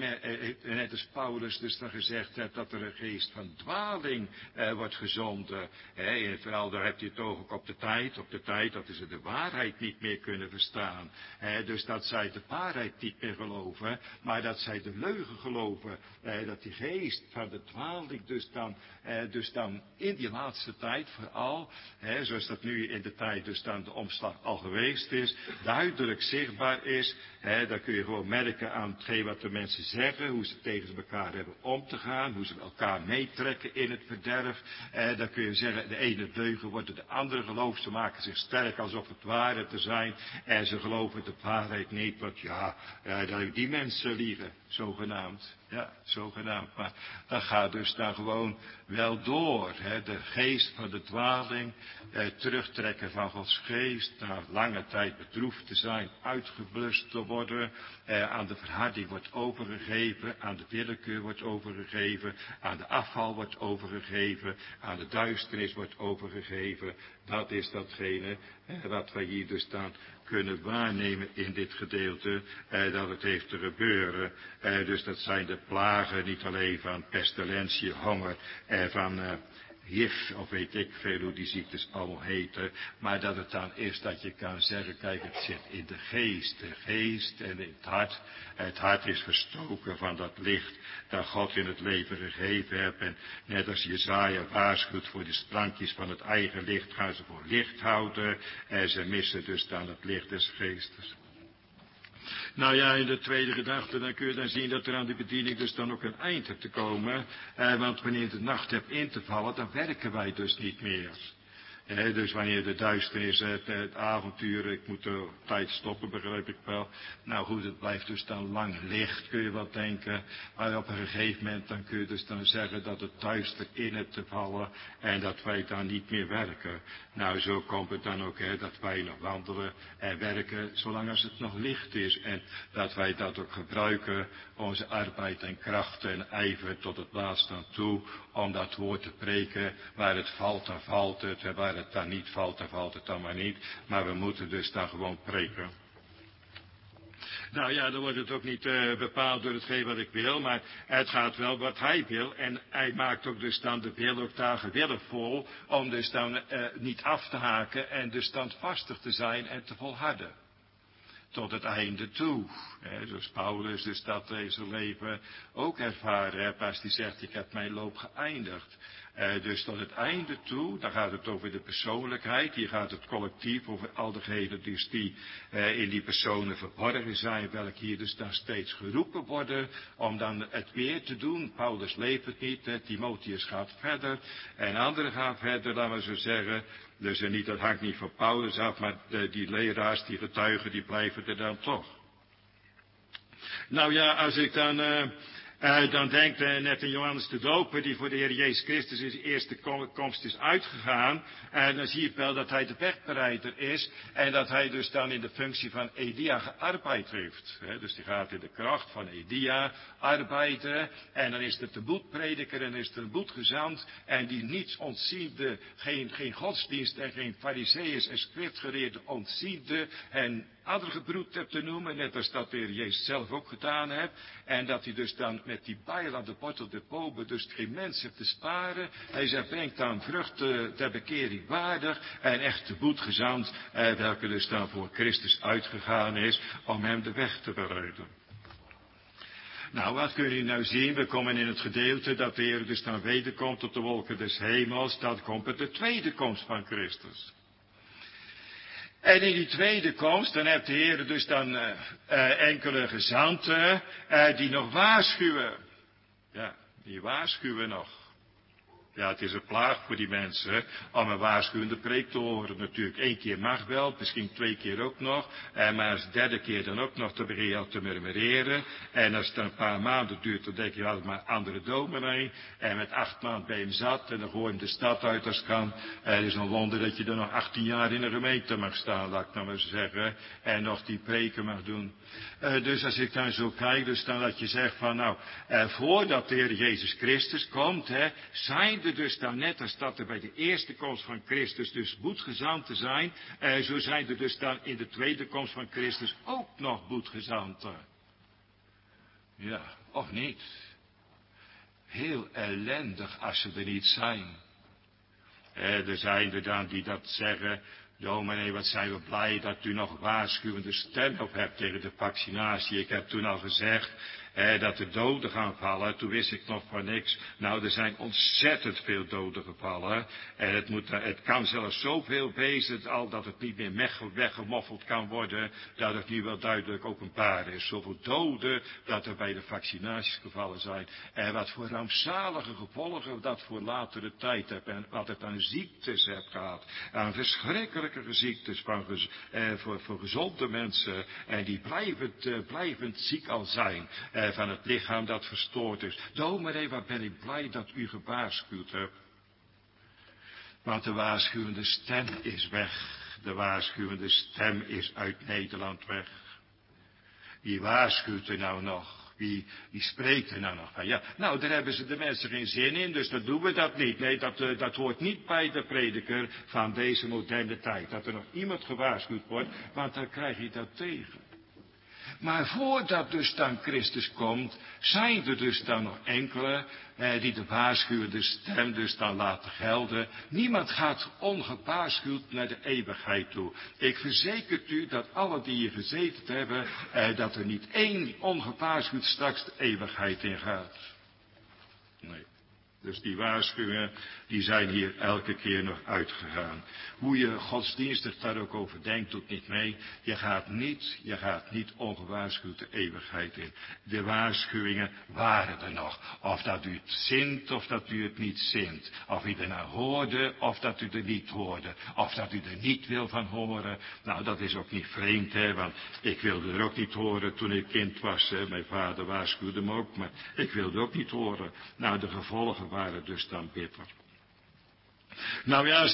Net als Paulus dus dan gezegd heeft dat er een geest van dwaling wordt gezonden. En vooral daar heb je het oog ook op de tijd, dat is de waarheid niet meer kunnen verstaan. Dus dat zij de waarheid niet meer geloven, maar dat zij de leugen geloven. Dat die geest van de dwaling dus dan in die laatste tijd vooral, zoals dat nu in de tijd dus dan de omslag al geweest is, duidelijk zichtbaar is. Dan kun je gewoon merken aan hetgeen wat de mensen zeggen, hoe ze tegen elkaar hebben om te gaan, hoe ze elkaar meetrekken in het verderf. Dan kun je zeggen, de ene leugen wordt de andere geloofd, ze maken zich sterk alsof het ware te zijn. En ze geloven de waarheid niet, want die mensen liegen, zogenaamd. Ja, zogenaamd. Maar dat gaat dus dan gewoon wel door. De geest van de dwaling, terugtrekken van Gods geest, na lange tijd bedroefd te zijn, uitgeblust te worden, aan de verharding wordt overgegeven, aan de willekeur wordt overgegeven, aan de afval wordt overgegeven, aan de duisternis wordt overgegeven. Dat is datgene wat wij hier dus dan kunnen waarnemen in dit gedeelte, dat het heeft te gebeuren. Dus dat zijn de plagen niet alleen van pestilentie, honger, van HIV, of weet ik veel hoe die ziektes allemaal heten, maar dat het dan is dat je kan zeggen, kijk, het zit in de geest en in het hart. Het hart is verstoken van dat licht dat God in het leven gegeven heeft. En net als Jesaja waarschuwt voor de sprankjes van het eigen licht, gaan ze voor licht houden. En ze missen dus dan het licht des geestes. Nou ja, in de tweede gedachte, dan kun je dan zien dat er aan die bediening dus dan ook een eind heeft te komen. Want wanneer de nacht hebt in te vallen, dan werken wij dus niet meer. Dus wanneer de duisternis, het avontuur, ik moet de tijd stoppen, begrijp ik wel. Nou goed, het blijft dus dan lang licht, kun je wel denken. Maar op een gegeven moment dan kun je dus dan zeggen dat het duister in het te vallen en dat wij dan niet meer werken. Nou, zo komt het dan ook, dat wij nog wandelen en werken zolang als het nog licht is. En dat wij dat ook gebruiken, onze arbeid en krachten en ijver tot het laatst aan toe, om dat woord te preken. Waar het valt, dan valt het. En waar het dan niet valt, dan valt het dan maar niet. Maar we moeten dus dan gewoon preken. Nou ja, dan wordt het ook niet bepaald door hetgeen wat ik wil, maar het gaat wel wat hij wil. En hij maakt ook dus dan de wil ook daar gewillig vol, om dus dan niet af te haken en dus standvastig te zijn en te volharden. Tot het einde toe. Zoals Paulus dus dat deze leven ook ervaren heeft als hij zegt, ik heb mijn loop geëindigd. Dus tot het einde toe, dan gaat het over de persoonlijkheid, hier gaat het collectief over al degenen dus die in die personen verborgen zijn, welke hier dus dan steeds geroepen worden om dan het weer te doen. Paulus leeft het niet, Timotheus gaat verder en anderen gaan verder, laten we zo zeggen. Dus niet, dat hangt niet van Paulus af, maar die leraars, die getuigen, die blijven er dan toch. Nou ja, als ik dan denk net aan Johannes de Doper, die voor de Heer Jezus Christus in zijn eerste komst is uitgegaan. En dan zie je wel dat hij de wegbereider is. En dat hij dus dan in de functie van Elia gearbeid heeft. Dus die gaat in de kracht van Elia arbeiden. En dan is het de boetprediker en is het een boetgezant. En die niets ontziende, geen godsdienst en geen fariseeërs en schriftgeleerden ontziende. En addergebroed hebt te noemen, net als dat de Heer Jezus zelf ook gedaan heeft. En dat hij dus dan met die bijl aan de wortel der bomen dus geen mens heeft te sparen. Hij zegt, brengt dan vruchten ter bekering waardig en echt de boetgezant, welke dus dan voor Christus uitgegaan is om hem de weg te bereiden. Nou, wat kun je nou zien? We komen in het gedeelte dat de Heer dus dan wederkomt op de wolken des hemels. Dat komt bij de tweede komst van Christus. En in die tweede komst, dan heeft de Heer dus dan enkele gezanten die nog waarschuwen. Ja, die waarschuwen nog. Ja, het is een plaag voor die mensen om een waarschuwende preek te horen. Natuurlijk, 1 keer mag wel, misschien 2 keer ook nog. Maar als de derde keer dan ook nog, dan begin je al te murmureren. En als het een paar maanden duurt, dan denk je, altijd maar andere dominee. En met 8 maanden ben je hem zat en dan gooi je hem de stad uit als het kan. Het is een wonder dat je er nog 18 jaar in een gemeente mag staan, laat ik nou maar zeggen. En nog die preken mag doen. Dus als ik dan zo kijk, dus dan dat je zegt van nou, voordat de Heer Jezus Christus komt, zijn er dus dan net als dat er bij de eerste komst van Christus dus boetgezanten zijn, zo zijn er dus dan in de tweede komst van Christus ook nog boetgezanten. Ja, of niet? Heel ellendig als ze er niet zijn. Er zijn er dan die dat zeggen, dominee, wat zijn we blij dat u nog waarschuwende stem op hebt tegen de vaccinatie. Ik heb toen al gezegd dat de doden gaan vallen. Toen wist ik nog van niks. Nou, er zijn ontzettend veel doden gevallen. En het kan zelfs zoveel wezen al dat het niet meer weggemoffeld kan worden. Dat het nu wel duidelijk openbaar is. Zoveel doden dat er bij de vaccinaties gevallen zijn. En wat voor rampzalige gevolgen dat voor latere tijd heeft. En wat het aan ziektes heeft gehad. Aan verschrikkelijke ziektes voor gezonde mensen. En die blijvend ziek al zijn. Van het lichaam dat verstoord is. Dominee, wat ben ik blij dat u gewaarschuwd hebt. Want de waarschuwende stem is weg. De waarschuwende stem is uit Nederland weg. Wie waarschuwt er nou nog? Wie spreekt er nou nog van? Ja, nou, daar hebben ze de mensen geen zin in, dus dan doen we dat niet. Nee, dat hoort niet bij de prediker van deze moderne tijd. Dat er nog iemand gewaarschuwd wordt, want dan krijg je dat tegen. Maar voordat dus dan Christus komt, zijn er dus dan nog enkele die de waarschuwende stem dus dan laten gelden. Niemand gaat ongewaarschuwd naar de eeuwigheid toe. Ik verzeker u dat alle die hier gezeten hebben, dat er niet één ongewaarschuwd straks de eeuwigheid in gaat. Nee. Dus die waarschuwingen, die zijn hier elke keer nog uitgegaan. Hoe je godsdienstig daar ook over denkt, doet niet mee. Je gaat niet ongewaarschuwd de eeuwigheid in. De waarschuwingen waren er nog. Of dat u het zint, of dat u het niet zint. Of u ernaar hoorde, of dat u er niet hoorde. Of dat u er niet wil van horen. Nou, dat is ook niet vreemd, want ik wilde er ook niet horen toen ik kind was. Mijn vader waarschuwde me ook, maar ik wilde ook niet horen. Nou, de gevolgen waren dus dan bitter. Nou ja, als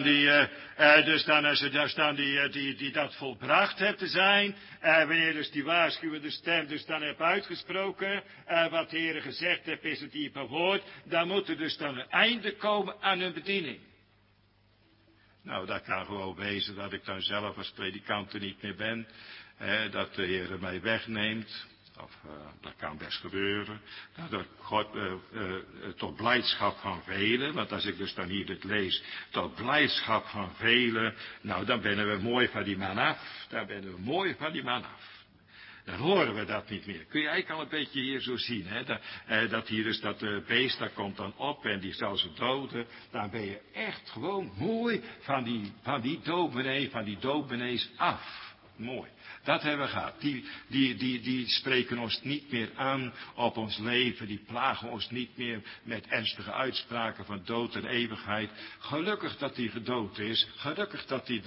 die dat volbracht hebt te zijn, wanneer dus die waarschuwende stem dus dan heeft uitgesproken, wat de Heer gezegd heeft is het hier verwoord, dan moet er dus dan een einde komen aan hun bediening. Nou, dat kan gewoon wezen dat ik dan zelf als predikant er niet meer ben. dat de Heer mij wegneemt. Of dat kan best gebeuren. Dat God tot blijdschap van velen. Want als ik dus dan hier dit lees. Tot blijdschap van velen. Nou dan ben we mooi van die man af. Dan ben we mooi van die man af. Dan horen we dat niet meer. Kun je eigenlijk al een beetje hier zo zien. Dat hier dus dat beest, dat komt dan op en die zal ze doden. Dan ben je echt gewoon mooi van die dominees af. Mooi. Dat hebben we gehad. Die spreken ons niet meer aan op ons leven. Die plagen ons niet meer met ernstige uitspraken van dood en eeuwigheid. Gelukkig dat hij gedood is. Gelukkig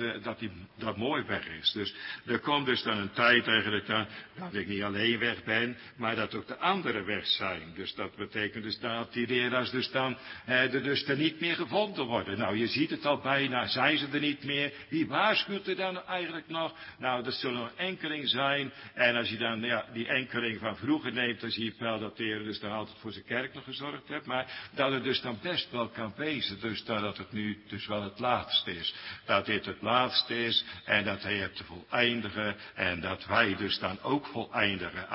dat mooi weg is. Dus er komt dus dan een tijd eigenlijk dat ik niet alleen weg ben, maar dat ook de anderen weg zijn. Dus dat betekent dus dat die leraars dus dan er niet meer gevonden worden. Nou, je ziet het al bijna. Zijn ze er niet meer? Wie waarschuwt er dan eigenlijk nog? Nou, dat zullen nog enkeling zijn. En als je dan die enkeling van vroeger neemt, dan zie je wel dat de Heer dus dan altijd voor zijn kerk nog gezorgd heeft. Maar dat het dus dan best wel kan wezen. Dus dat het nu dus wel het laatste is. Dat dit het laatste is. En dat hij hebt te voleindigen. En dat wij dus dan ook voleindigen.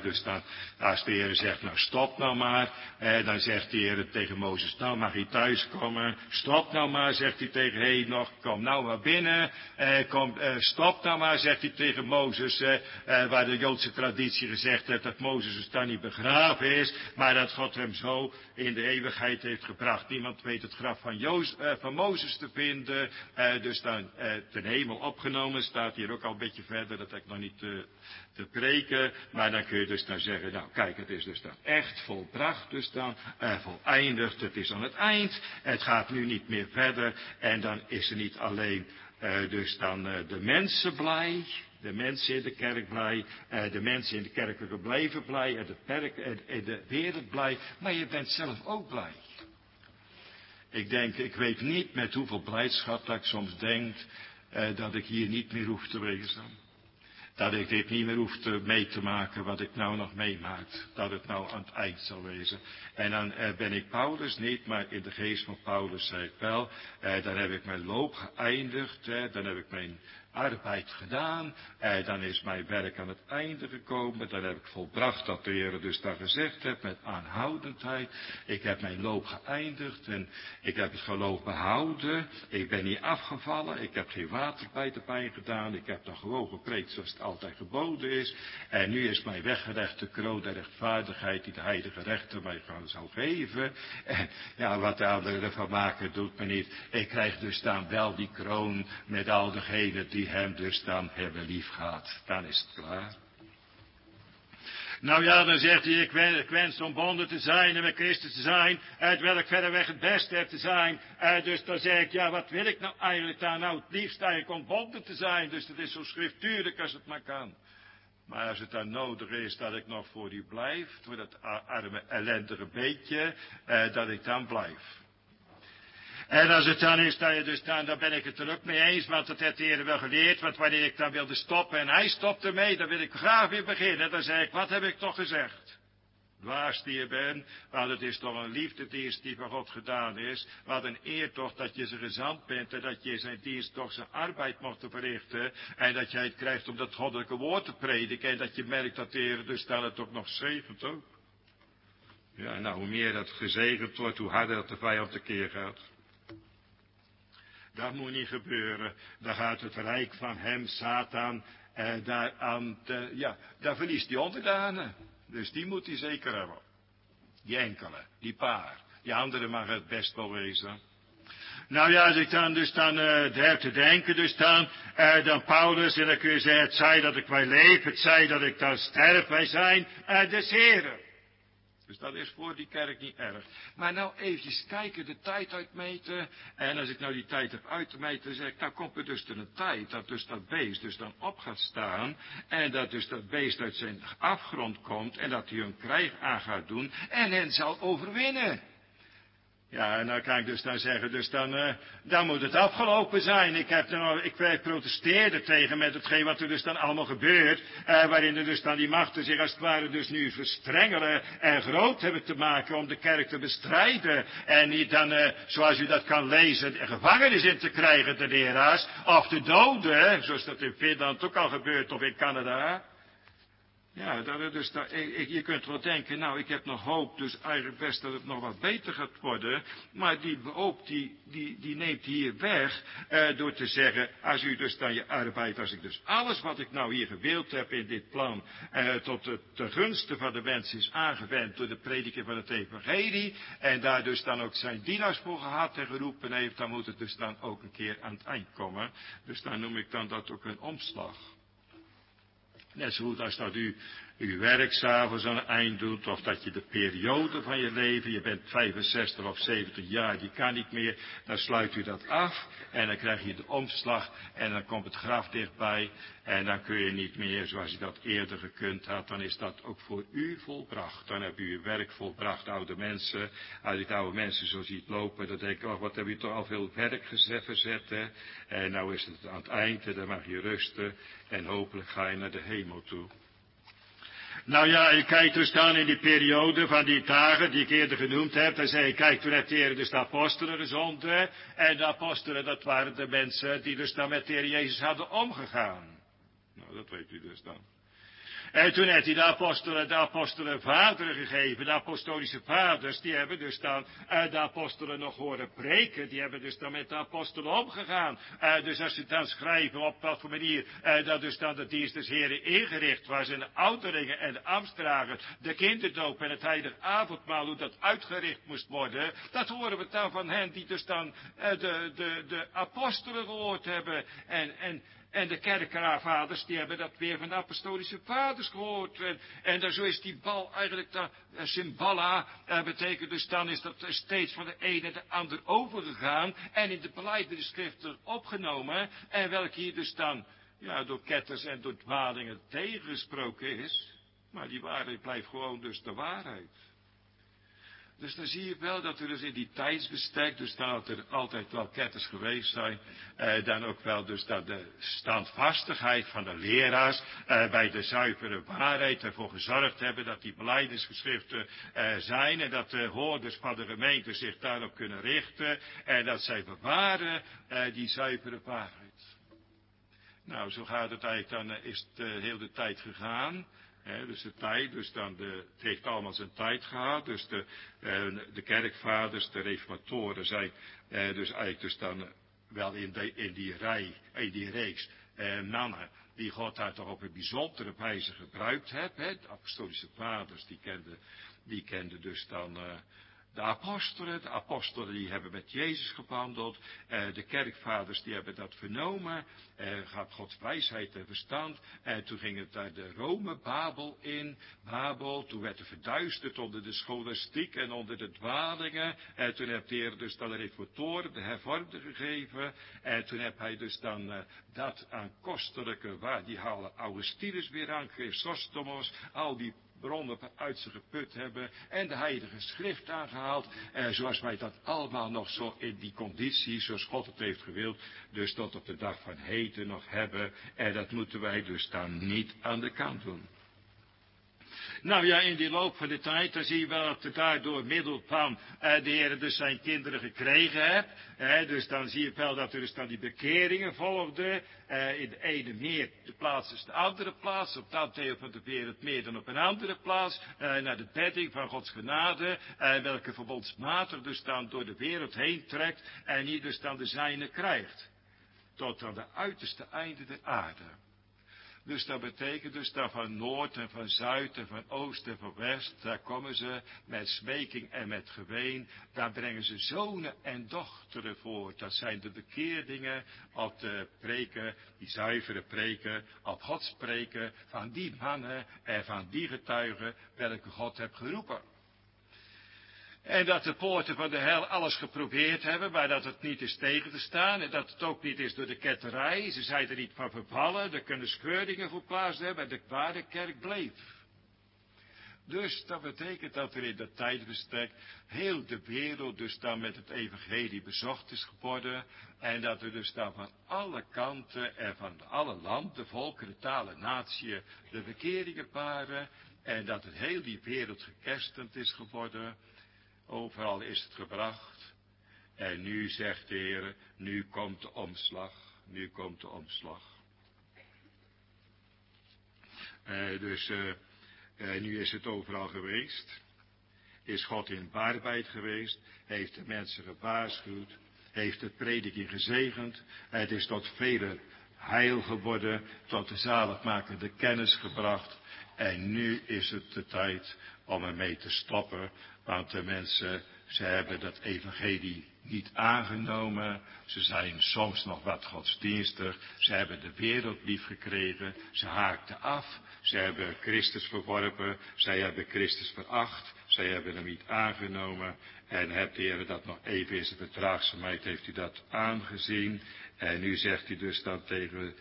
Als de Heer zegt, nou stop nou maar. Dan zegt de Heer tegen Mozes, nou mag hij thuiskomen. Stop nou maar, zegt hij tegen Henoch. Kom nou maar binnen. Stop nou maar, zegt hij tegen Mozes, waar de Joodse traditie gezegd heeft dat Mozes dus dan niet begraven is, maar dat God hem zo in de eeuwigheid heeft gebracht. Niemand weet het graf van Mozes te vinden, dus dan ten hemel opgenomen, staat hier ook al een beetje verder, dat heb ik nog niet te preken, maar dan kun je dus dan zeggen, nou kijk, het is dus dan echt volbracht, dus dan voleindigd, het is aan het eind, het gaat nu niet meer verder, en dan is er niet alleen dus dan de mensen blij, de mensen in de kerk blij, de mensen in de kerkelijke leven blij, en de wereld blij, maar je bent zelf ook blij. Ik weet niet met hoeveel blijdschap dat ik soms denk dat ik hier niet meer hoef te wezen. Dat ik dit niet meer hoef mee te maken wat ik nou nog meemaak. Dat het nou aan het eind zal wezen. En dan ben ik Paulus niet, maar in de geest van Paulus zei ik wel. Dan heb ik mijn loop geëindigd. Dan heb ik mijn arbeid gedaan. Dan is mijn werk aan het einde gekomen. Dan heb ik volbracht dat de Heer dus daar gezegd heeft met aanhoudendheid. Ik heb mijn loop geëindigd en ik heb het geloof behouden. Ik ben niet afgevallen. Ik heb geen water bij de pijn gedaan. Ik heb dan gewoon gepreekt zoals het altijd geboden is. En nu is mijn weggelegd de kroon der rechtvaardigheid die de heilige rechter mij zou geven. En ja, wat de anderen ervan maken doet me niet. Ik krijg dus dan wel die kroon met al degenen die hem dus dan hebben lief gehad. Dan is het klaar. Nou ja, dan zegt hij, ik wens om bonden te zijn en met Christus te zijn, terwijl ik verreweg het beste heb te zijn. Dus dan zeg ik, ja, wat wil ik nou eigenlijk daar? Nou, het liefst eigenlijk ontbonden te zijn. Dus dat is zo schriftuurlijk als het maar kan. Maar als het dan nodig is dat ik nog voor u blijf, voor dat arme ellendige beetje, dat ik dan blijf. En als het dan is dat je dus dan ben ik het er ook mee eens, want dat heeft de Heer wel geleerd, want wanneer ik dan wilde stoppen en hij stopt ermee, dan wil ik graag weer beginnen. Dan zeg ik, wat heb ik toch gezegd? Dwaas die je bent, want het is toch een liefdedienst die van God gedaan is. Wat een eer toch dat je zijn gezant bent en dat je zijn dienst toch zijn arbeid mocht verrichten. En dat jij het krijgt om dat goddelijke woord te prediken en dat je merkt dat de Heer dus dan het ook nog zegent ook. Ja, nou hoe meer dat gezegend wordt, hoe harder dat de vijand tekeer gaat. Dat moet niet gebeuren. Dan gaat het rijk van hem, Satan, daar verliest hij onderdanen. Dus die moet hij zeker hebben. Die enkele, die paar. Die andere mag het best wel wezen. Nou ja, als ik dan heb te denken, dan Paulus, en dan kun je zeggen, het zij dat ik wij leef, het zij dat ik dan sterf, wij zijn des Heren. Dus dat is voor die kerk niet erg. Maar nou eventjes kijken, de tijd uitmeten. En als ik nou die tijd heb uitgemeten, dan zeg ik, nou komt er dus een tijd dat dus dat beest dus dan op gaat staan. En dat dus dat beest uit zijn afgrond komt en dat hij een krijg aan gaat doen en hen zal overwinnen. Ja, en dan kan ik dus dan zeggen, dus dan moet het afgelopen zijn. Ik protesteerde tegen met hetgeen wat er dus dan allemaal gebeurt, waarin er dus dan die machten zich als het ware dus nu verstrengelen en groot hebben te maken om de kerk te bestrijden. En niet dan, zoals u dat kan lezen, de gevangenis in te krijgen, de leraars, of de doden, zoals dat in Finland ook al gebeurt, of in Canada. Ja, je kunt wel denken, nou, ik heb nog hoop, dus eigenlijk best dat het nog wat beter gaat worden. Maar die hoop, die neemt hier weg, door te zeggen, als u dus dan je arbeid, als ik dus alles wat ik nou hier gewild heb in dit plan, tot de gunste van de mens is aangewend door de prediking van het evangelie, en daar dus dan ook zijn dienaars voor gehad en geroepen heeft, dan moet het dus dan ook een keer aan het eind komen. Dus dan noem ik dan dat ook een omslag. Net zo goed als dat u uw werk 's avonds aan het eind doet, of dat je de periode van je leven, je bent 65 of 70 jaar, die kan niet meer, dan sluit u dat af en dan krijg je de omslag en dan komt het graf dichtbij en dan kun je niet meer zoals je dat eerder gekund had, dan is dat ook voor u volbracht. Dan heb u uw werk volbracht, oude mensen. Als ik oude mensen zo ziet lopen, dan denk ik, oh, wat heb je toch al veel werk verzet, hè? En nou is het aan het eind, dan mag je rusten en hopelijk ga je naar de hemel toe. Nou ja, je kijkt dus dan in die periode van die dagen die ik eerder genoemd heb. Dan zei je, kijk, toen heeft de Heer dus de apostelen gezonden. En de apostelen, dat waren de mensen die dus dan met de Heer Jezus hadden omgegaan. Nou, dat weet u dus dan. En toen heeft hij de apostelen vaderen gegeven. De apostolische vaders, die hebben dus dan de apostelen nog horen preken. Die hebben dus dan met de apostelen omgegaan. Dus als ze dan schrijven op wat voor manier dat dus dan de dienst des Heren ingericht was. En de ouderingen en de ambtsdragen, de kinderdoop en het heilige avondmaal, hoe dat uitgericht moest worden. Dat horen we dan van hen die dus dan de apostelen gehoord hebben. En de kerkenvaders, die hebben dat weer van de apostolische vaders gehoord. En dan zo is die bal eigenlijk, symbala, betekent dus dan is dat steeds van de ene de ander overgegaan. En in de belijdenisschriften opgenomen. En welke hier dus dan, ja, door ketters en door dwalingen tegengesproken is. Maar die waarheid blijft gewoon dus de waarheid. Dus dan zie je wel dat er dus in die tijdsbestek, dus dat er altijd wel ketters geweest zijn, dan ook wel dus dat de standvastigheid van de leraars bij de zuivere waarheid ervoor gezorgd hebben dat die belijdenisgeschriften zijn en dat de hoorders van de gemeente zich daarop kunnen richten en dat zij bewaren die zuivere waarheid. Nou, zo gaat het eigenlijk, dan is het heel de tijd gegaan. Dus de tijd, dus dan het heeft allemaal zijn tijd gehad. Dus de kerkvaders, de reformatoren zijn dus eigenlijk dus dan wel in die reeks mannen die God daar toch op een bijzondere wijze gebruikt heeft. De apostolische vaders, die kenden dus dan de apostelen die hebben met Jezus gewandeld. De kerkvaders die hebben dat vernomen. Gaf Gods wijsheid en verstand. Toen ging het daar de Rome-Babel in. Babel, toen werd er verduisterd onder de scholastiek en onder de dwalingen. Toen heeft de Heer dus dan de reformatoren, de hervormden gegeven. En toen heb hij dus dan dat aan kostelijke waar. Die halen Augustinus weer aan, Chrysostomos, al die bronnen uit ze geput hebben en de heilige schrift aangehaald, zoals wij dat allemaal nog zo in die conditie, zoals God het heeft gewild, dus tot op de dag van heden nog hebben, en dat moeten wij dus dan niet aan de kant doen. Nou ja, in die loop van de tijd, dan zie je wel dat er daardoor middel van de Heer dus zijn kinderen gekregen heeft. Dus dan zie je wel dat er dus dan die bekeringen volgden. In de ene meer de plaats is de andere plaats. Op dat deel van de wereld meer dan op een andere plaats. Naar de bedding van Gods genade. Welke verbondsmatig dus dan door de wereld heen trekt. En hier dus dan de zijne krijgt. Tot aan de uiterste einde der aarde. Dus dat betekent dus dat van Noord en van Zuid en van Oost en van West, daar komen ze met smeking en met geween, daar brengen ze zonen en dochteren voort. Dat zijn de bekeerdingen op de preken, die zuivere preken, op Gods preken, van die mannen en van die getuigen, welke God heeft geroepen. En dat de poorten van de hel alles geprobeerd hebben, maar dat het niet is tegen te staan. En dat het ook niet is door de ketterij. Ze zijn er niet van vervallen. Er kunnen scheuringen voor plaats hebben. En de ware kerk bleef. Dus dat betekent dat er in dat tijdbestek heel de wereld dus dan met het evangelie bezocht is geworden. En dat er dus dan van alle kanten en van alle landen, volkeren, talen, natieën de bekeringen waren. En dat het heel die wereld gekerstend is geworden. Overal is het gebracht. En nu zegt de Heer, nu komt de omslag. Nu komt de omslag. Nu is het overal geweest. Is God in arbeid geweest. Heeft de mensen gewaarschuwd. Heeft de prediking gezegend. Het is tot vele heil geworden. Tot de zaligmakende kennis gebracht. En nu is het de tijd om ermee te stoppen. Want de mensen, ze hebben dat evangelie niet aangenomen. Ze zijn soms nog wat godsdienstig. Ze hebben de wereld lief gekregen. Ze haakten af. Ze hebben Christus verworpen. Zij hebben Christus veracht. Zij hebben hem niet aangenomen. En hebt de Heer dat nog even in zijn verdraagzaamheid, heeft hij dat aangezien. En nu zegt hij dus dan tegen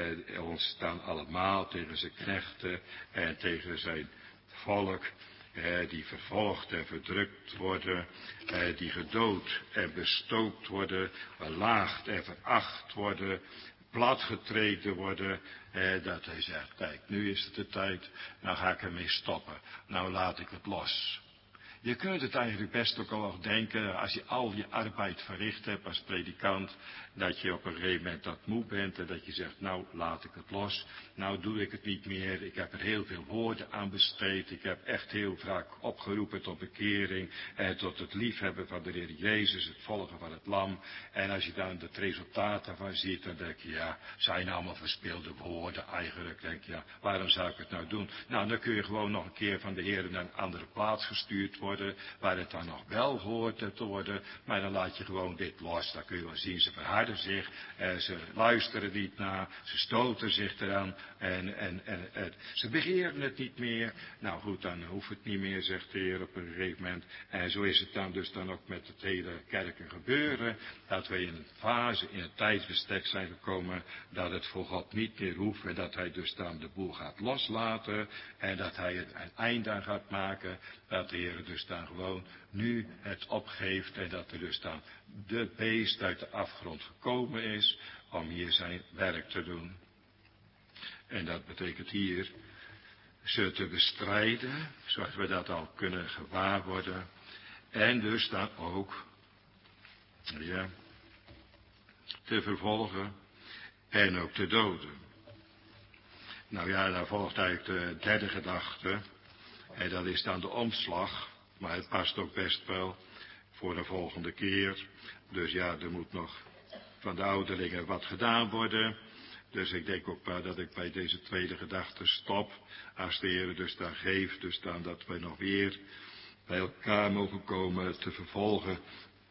ons dan allemaal, tegen zijn knechten en tegen zijn volk, die vervolgd en verdrukt worden, die gedood en bestookt worden, belaagd en veracht worden, platgetreden worden, dat hij zegt, kijk, nu is het de tijd, nou ga ik ermee stoppen, nou laat ik het los. Je kunt het eigenlijk best ook al nog denken, als je al je arbeid verricht hebt als predikant, dat je op een gegeven moment dat moe bent en dat je zegt, nou laat ik het los, nou doe ik het niet meer, ik heb er heel veel woorden aan besteed, ik heb echt heel vaak opgeroepen tot bekering en tot het liefhebben van de Heer Jezus, het volgen van het lam. En als je dan het resultaat daarvan ziet, dan denk je, ja, zijn allemaal verspilde woorden eigenlijk, denk je, ja, waarom zou ik het nou doen? Nou, dan kun je gewoon nog een keer van de Heer naar een andere plaats gestuurd worden, waar het dan nog wel hoort te worden, maar dan laat je gewoon dit los, dan kun je wel zien, ze verharden zich, ze luisteren niet naar, ze stoten zich eraan en ze begeren het niet meer. Nou goed, dan hoeft het niet meer, zegt de Heer op een gegeven moment. En zo is het dan dus dan ook met het hele kerken gebeuren, dat we in een fase, in een tijdsbestek zijn gekomen, dat het voor God niet meer hoeft en dat hij dus dan de boel gaat loslaten en dat hij er een eind aan gaat maken, dat de Heer dus dan gewoon nu het opgeeft en dat er dus dan de beest uit de afgrond gekomen is om hier zijn werk te doen. En dat betekent hier ze te bestrijden, zoals we dat al kunnen gewaar worden. En dus dan ook, ja, te vervolgen en ook te doden. Nou ja, daar volgt eigenlijk de derde gedachte. En dat is dan de omslag. Maar het past ook best wel voor de volgende keer. Dus ja, er moet nog van de ouderlingen wat gedaan worden. Dus ik denk ook maar dat ik bij deze tweede gedachte stop. Als de Heer dus dan geeft, dus dan dat we nog weer bij elkaar mogen komen te vervolgen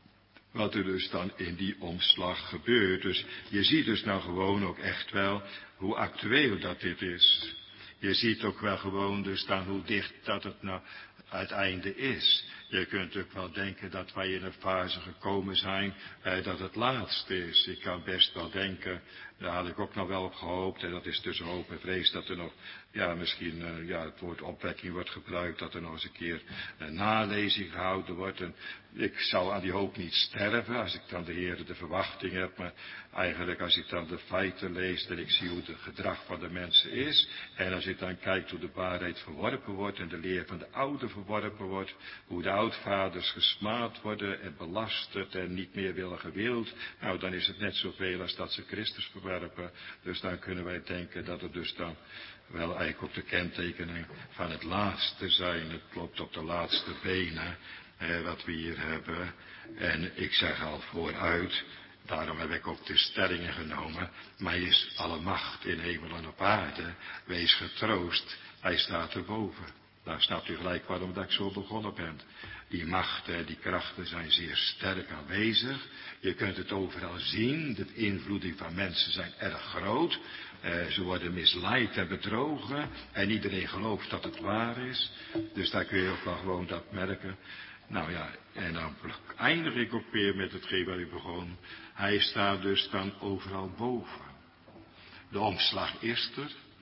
wat er dus dan in die omslag gebeurt. Dus je ziet dus nou gewoon ook echt wel hoe actueel dat dit is. Je ziet ook wel gewoon dus dan hoe dicht dat het nou uiteinde is. Je kunt ook wel denken dat wij in een fase gekomen zijn dat het laatste is. Ik kan best wel denken, daar had ik ook nog wel op gehoopt, en dat is tussen hoop en vrees, dat er nog, ja misschien, het woord opwekking wordt gebruikt, dat er nog eens een keer een nalezing gehouden wordt. En ik zou aan die hoop niet sterven, als ik dan de Heer de verwachting heb, maar eigenlijk als ik dan de feiten lees en ik zie hoe het gedrag van de mensen is, en als ik dan kijk hoe de waarheid verworpen wordt en de leer van de oude verworpen wordt, hoe de oudvaders gesmaad worden en belasterd en niet meer willen gewild, nou dan is het net zoveel als dat ze Christus verwerpen. Dus dan kunnen wij denken dat het dus dan wel eigenlijk ook de kentekening van het laatste zijn. Het klopt op de laatste benen wat we hier hebben. En ik zeg al vooruit, daarom heb ik ook de stellingen genomen. Mij is alle macht in hemel en op aarde. Wees getroost, hij staat erboven. Nou snapt u gelijk waarom dat ik zo begonnen ben. Die machten, die krachten zijn zeer sterk aanwezig. Je kunt het overal zien. De invloeding van mensen zijn erg groot. Ze worden misleid en bedrogen. En iedereen gelooft dat het waar is. Dus daar kun je ook wel gewoon dat merken. Nou ja, en dan eindig ik ook weer met hetgeen waar ik begon. Hij staat dus dan overal boven. De omslag is er.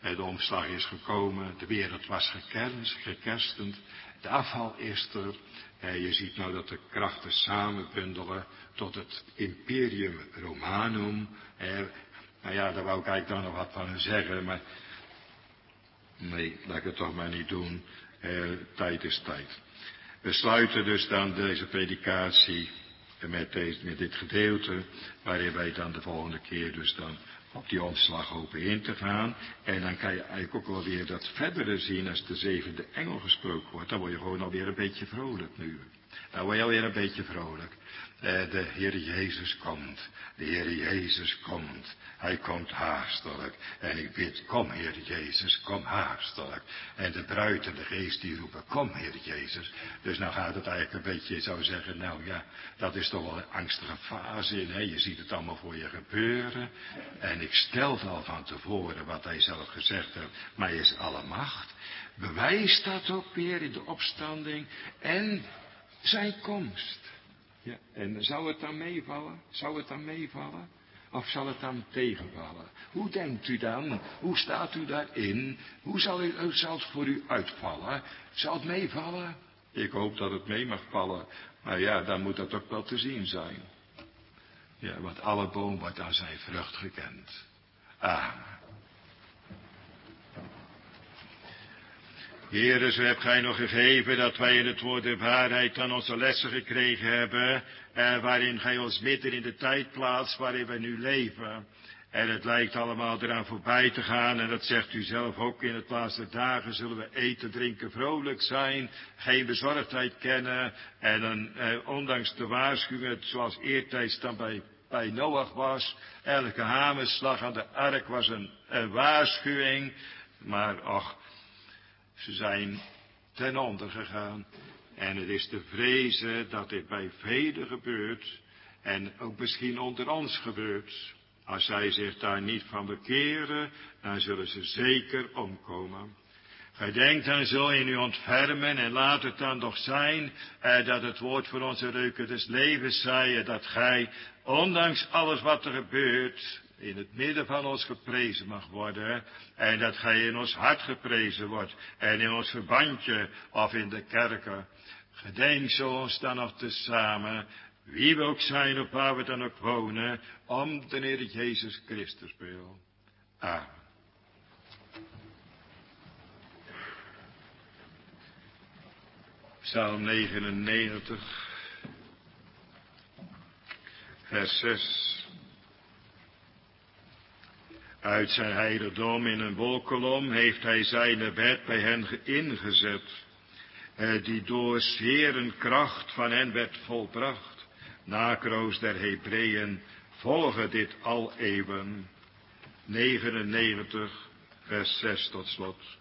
De omslag is gekomen, de wereld was gekerstend, de afval is er. Je ziet nou dat de krachten samenbundelen tot het Imperium Romanum. Nou ja, daar wou ik eigenlijk dan nog wat van zeggen, maar nee, laat ik het toch maar niet doen. Tijd is tijd. We sluiten dus dan deze predikatie met dit gedeelte, waarin wij dan de volgende keer dus dan op die omslag hopen in te gaan. En dan kan je eigenlijk ook wel weer dat verdere zien als de zevende engel gesproken wordt. Dan word je gewoon alweer een beetje vrolijk nu. Dan word je alweer een beetje vrolijk. De Heer Jezus komt. De Heer Jezus komt. Hij komt haastelijk. En ik bid, kom Heer Jezus, kom haastelijk. En de bruid en de geest die roepen, kom Heer Jezus. Dus nou gaat het eigenlijk een beetje, je zou zeggen, nou ja, dat is toch wel een angstige fase in. Hè? Je ziet het allemaal voor je gebeuren. En ik stelde al van tevoren wat hij zelf gezegd heeft. Maar hij is alle macht. Bewijst dat ook weer in de opstanding. En zijn komst. Ja, en zou het dan meevallen? Zou het dan meevallen? Of zal het dan tegenvallen? Hoe denkt u dan? Hoe staat u daarin? Hoe zal het voor u uitvallen? Zal het meevallen? Ik hoop dat het mee mag vallen. Maar ja, dan moet dat ook wel te zien zijn. Ja, want alle boom wordt aan zijn vrucht gekend. Amen. Heere, zo hebt gij nog gegeven dat wij in het woord der waarheid dan onze lessen gekregen hebben, waarin gij ons midden in de tijd plaatst waarin wij nu leven. En het lijkt allemaal eraan voorbij te gaan, en dat zegt u zelf ook, in het laatste dagen zullen we eten, drinken, vrolijk zijn, geen bezorgdheid kennen, en ondanks de waarschuwingen, zoals eertijds dan bij Noach was, elke hamerslag aan de ark was een waarschuwing, maar ach, ze zijn ten onder gegaan. En het is te vrezen dat dit bij velen gebeurt. En ook misschien onder ons gebeurt. Als zij zich daar niet van bekeren, dan zullen ze zeker omkomen. Gedenk dan zo in u ontfermen en laat het dan toch zijn dat het woord voor onze reuken des levens zij, dat gij, ondanks alles wat er gebeurt, in het midden van ons geprezen mag worden. En dat gij in ons hart geprezen wordt. En in ons verbandje of in de kerken. Gedenk zo ons dan nog tezamen, wie we ook zijn of waar we dan ook wonen, om de Heer Jezus Christus wil. Amen. Psalm 99, vers 6. Uit zijn heiligdom in een wolkolom heeft hij zijn wet bij hen ingezet, die door Heeren kracht van hen werd volbracht. Nakroos der Hebreeën volgen dit al eeuwen. 99, vers 6 tot slot.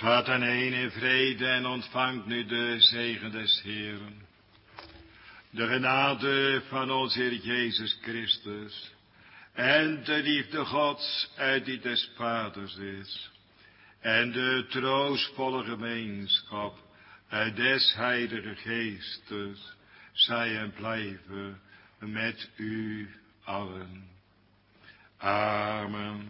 Gaat dan heen in vrede en ontvangt nu de zegen des Heeren. De genade van onze Heer Jezus Christus en de liefde Gods uit die des Vaders is. En de troostvolle gemeenschap uit des Heilige Geestes zij en blijven met u allen. Amen.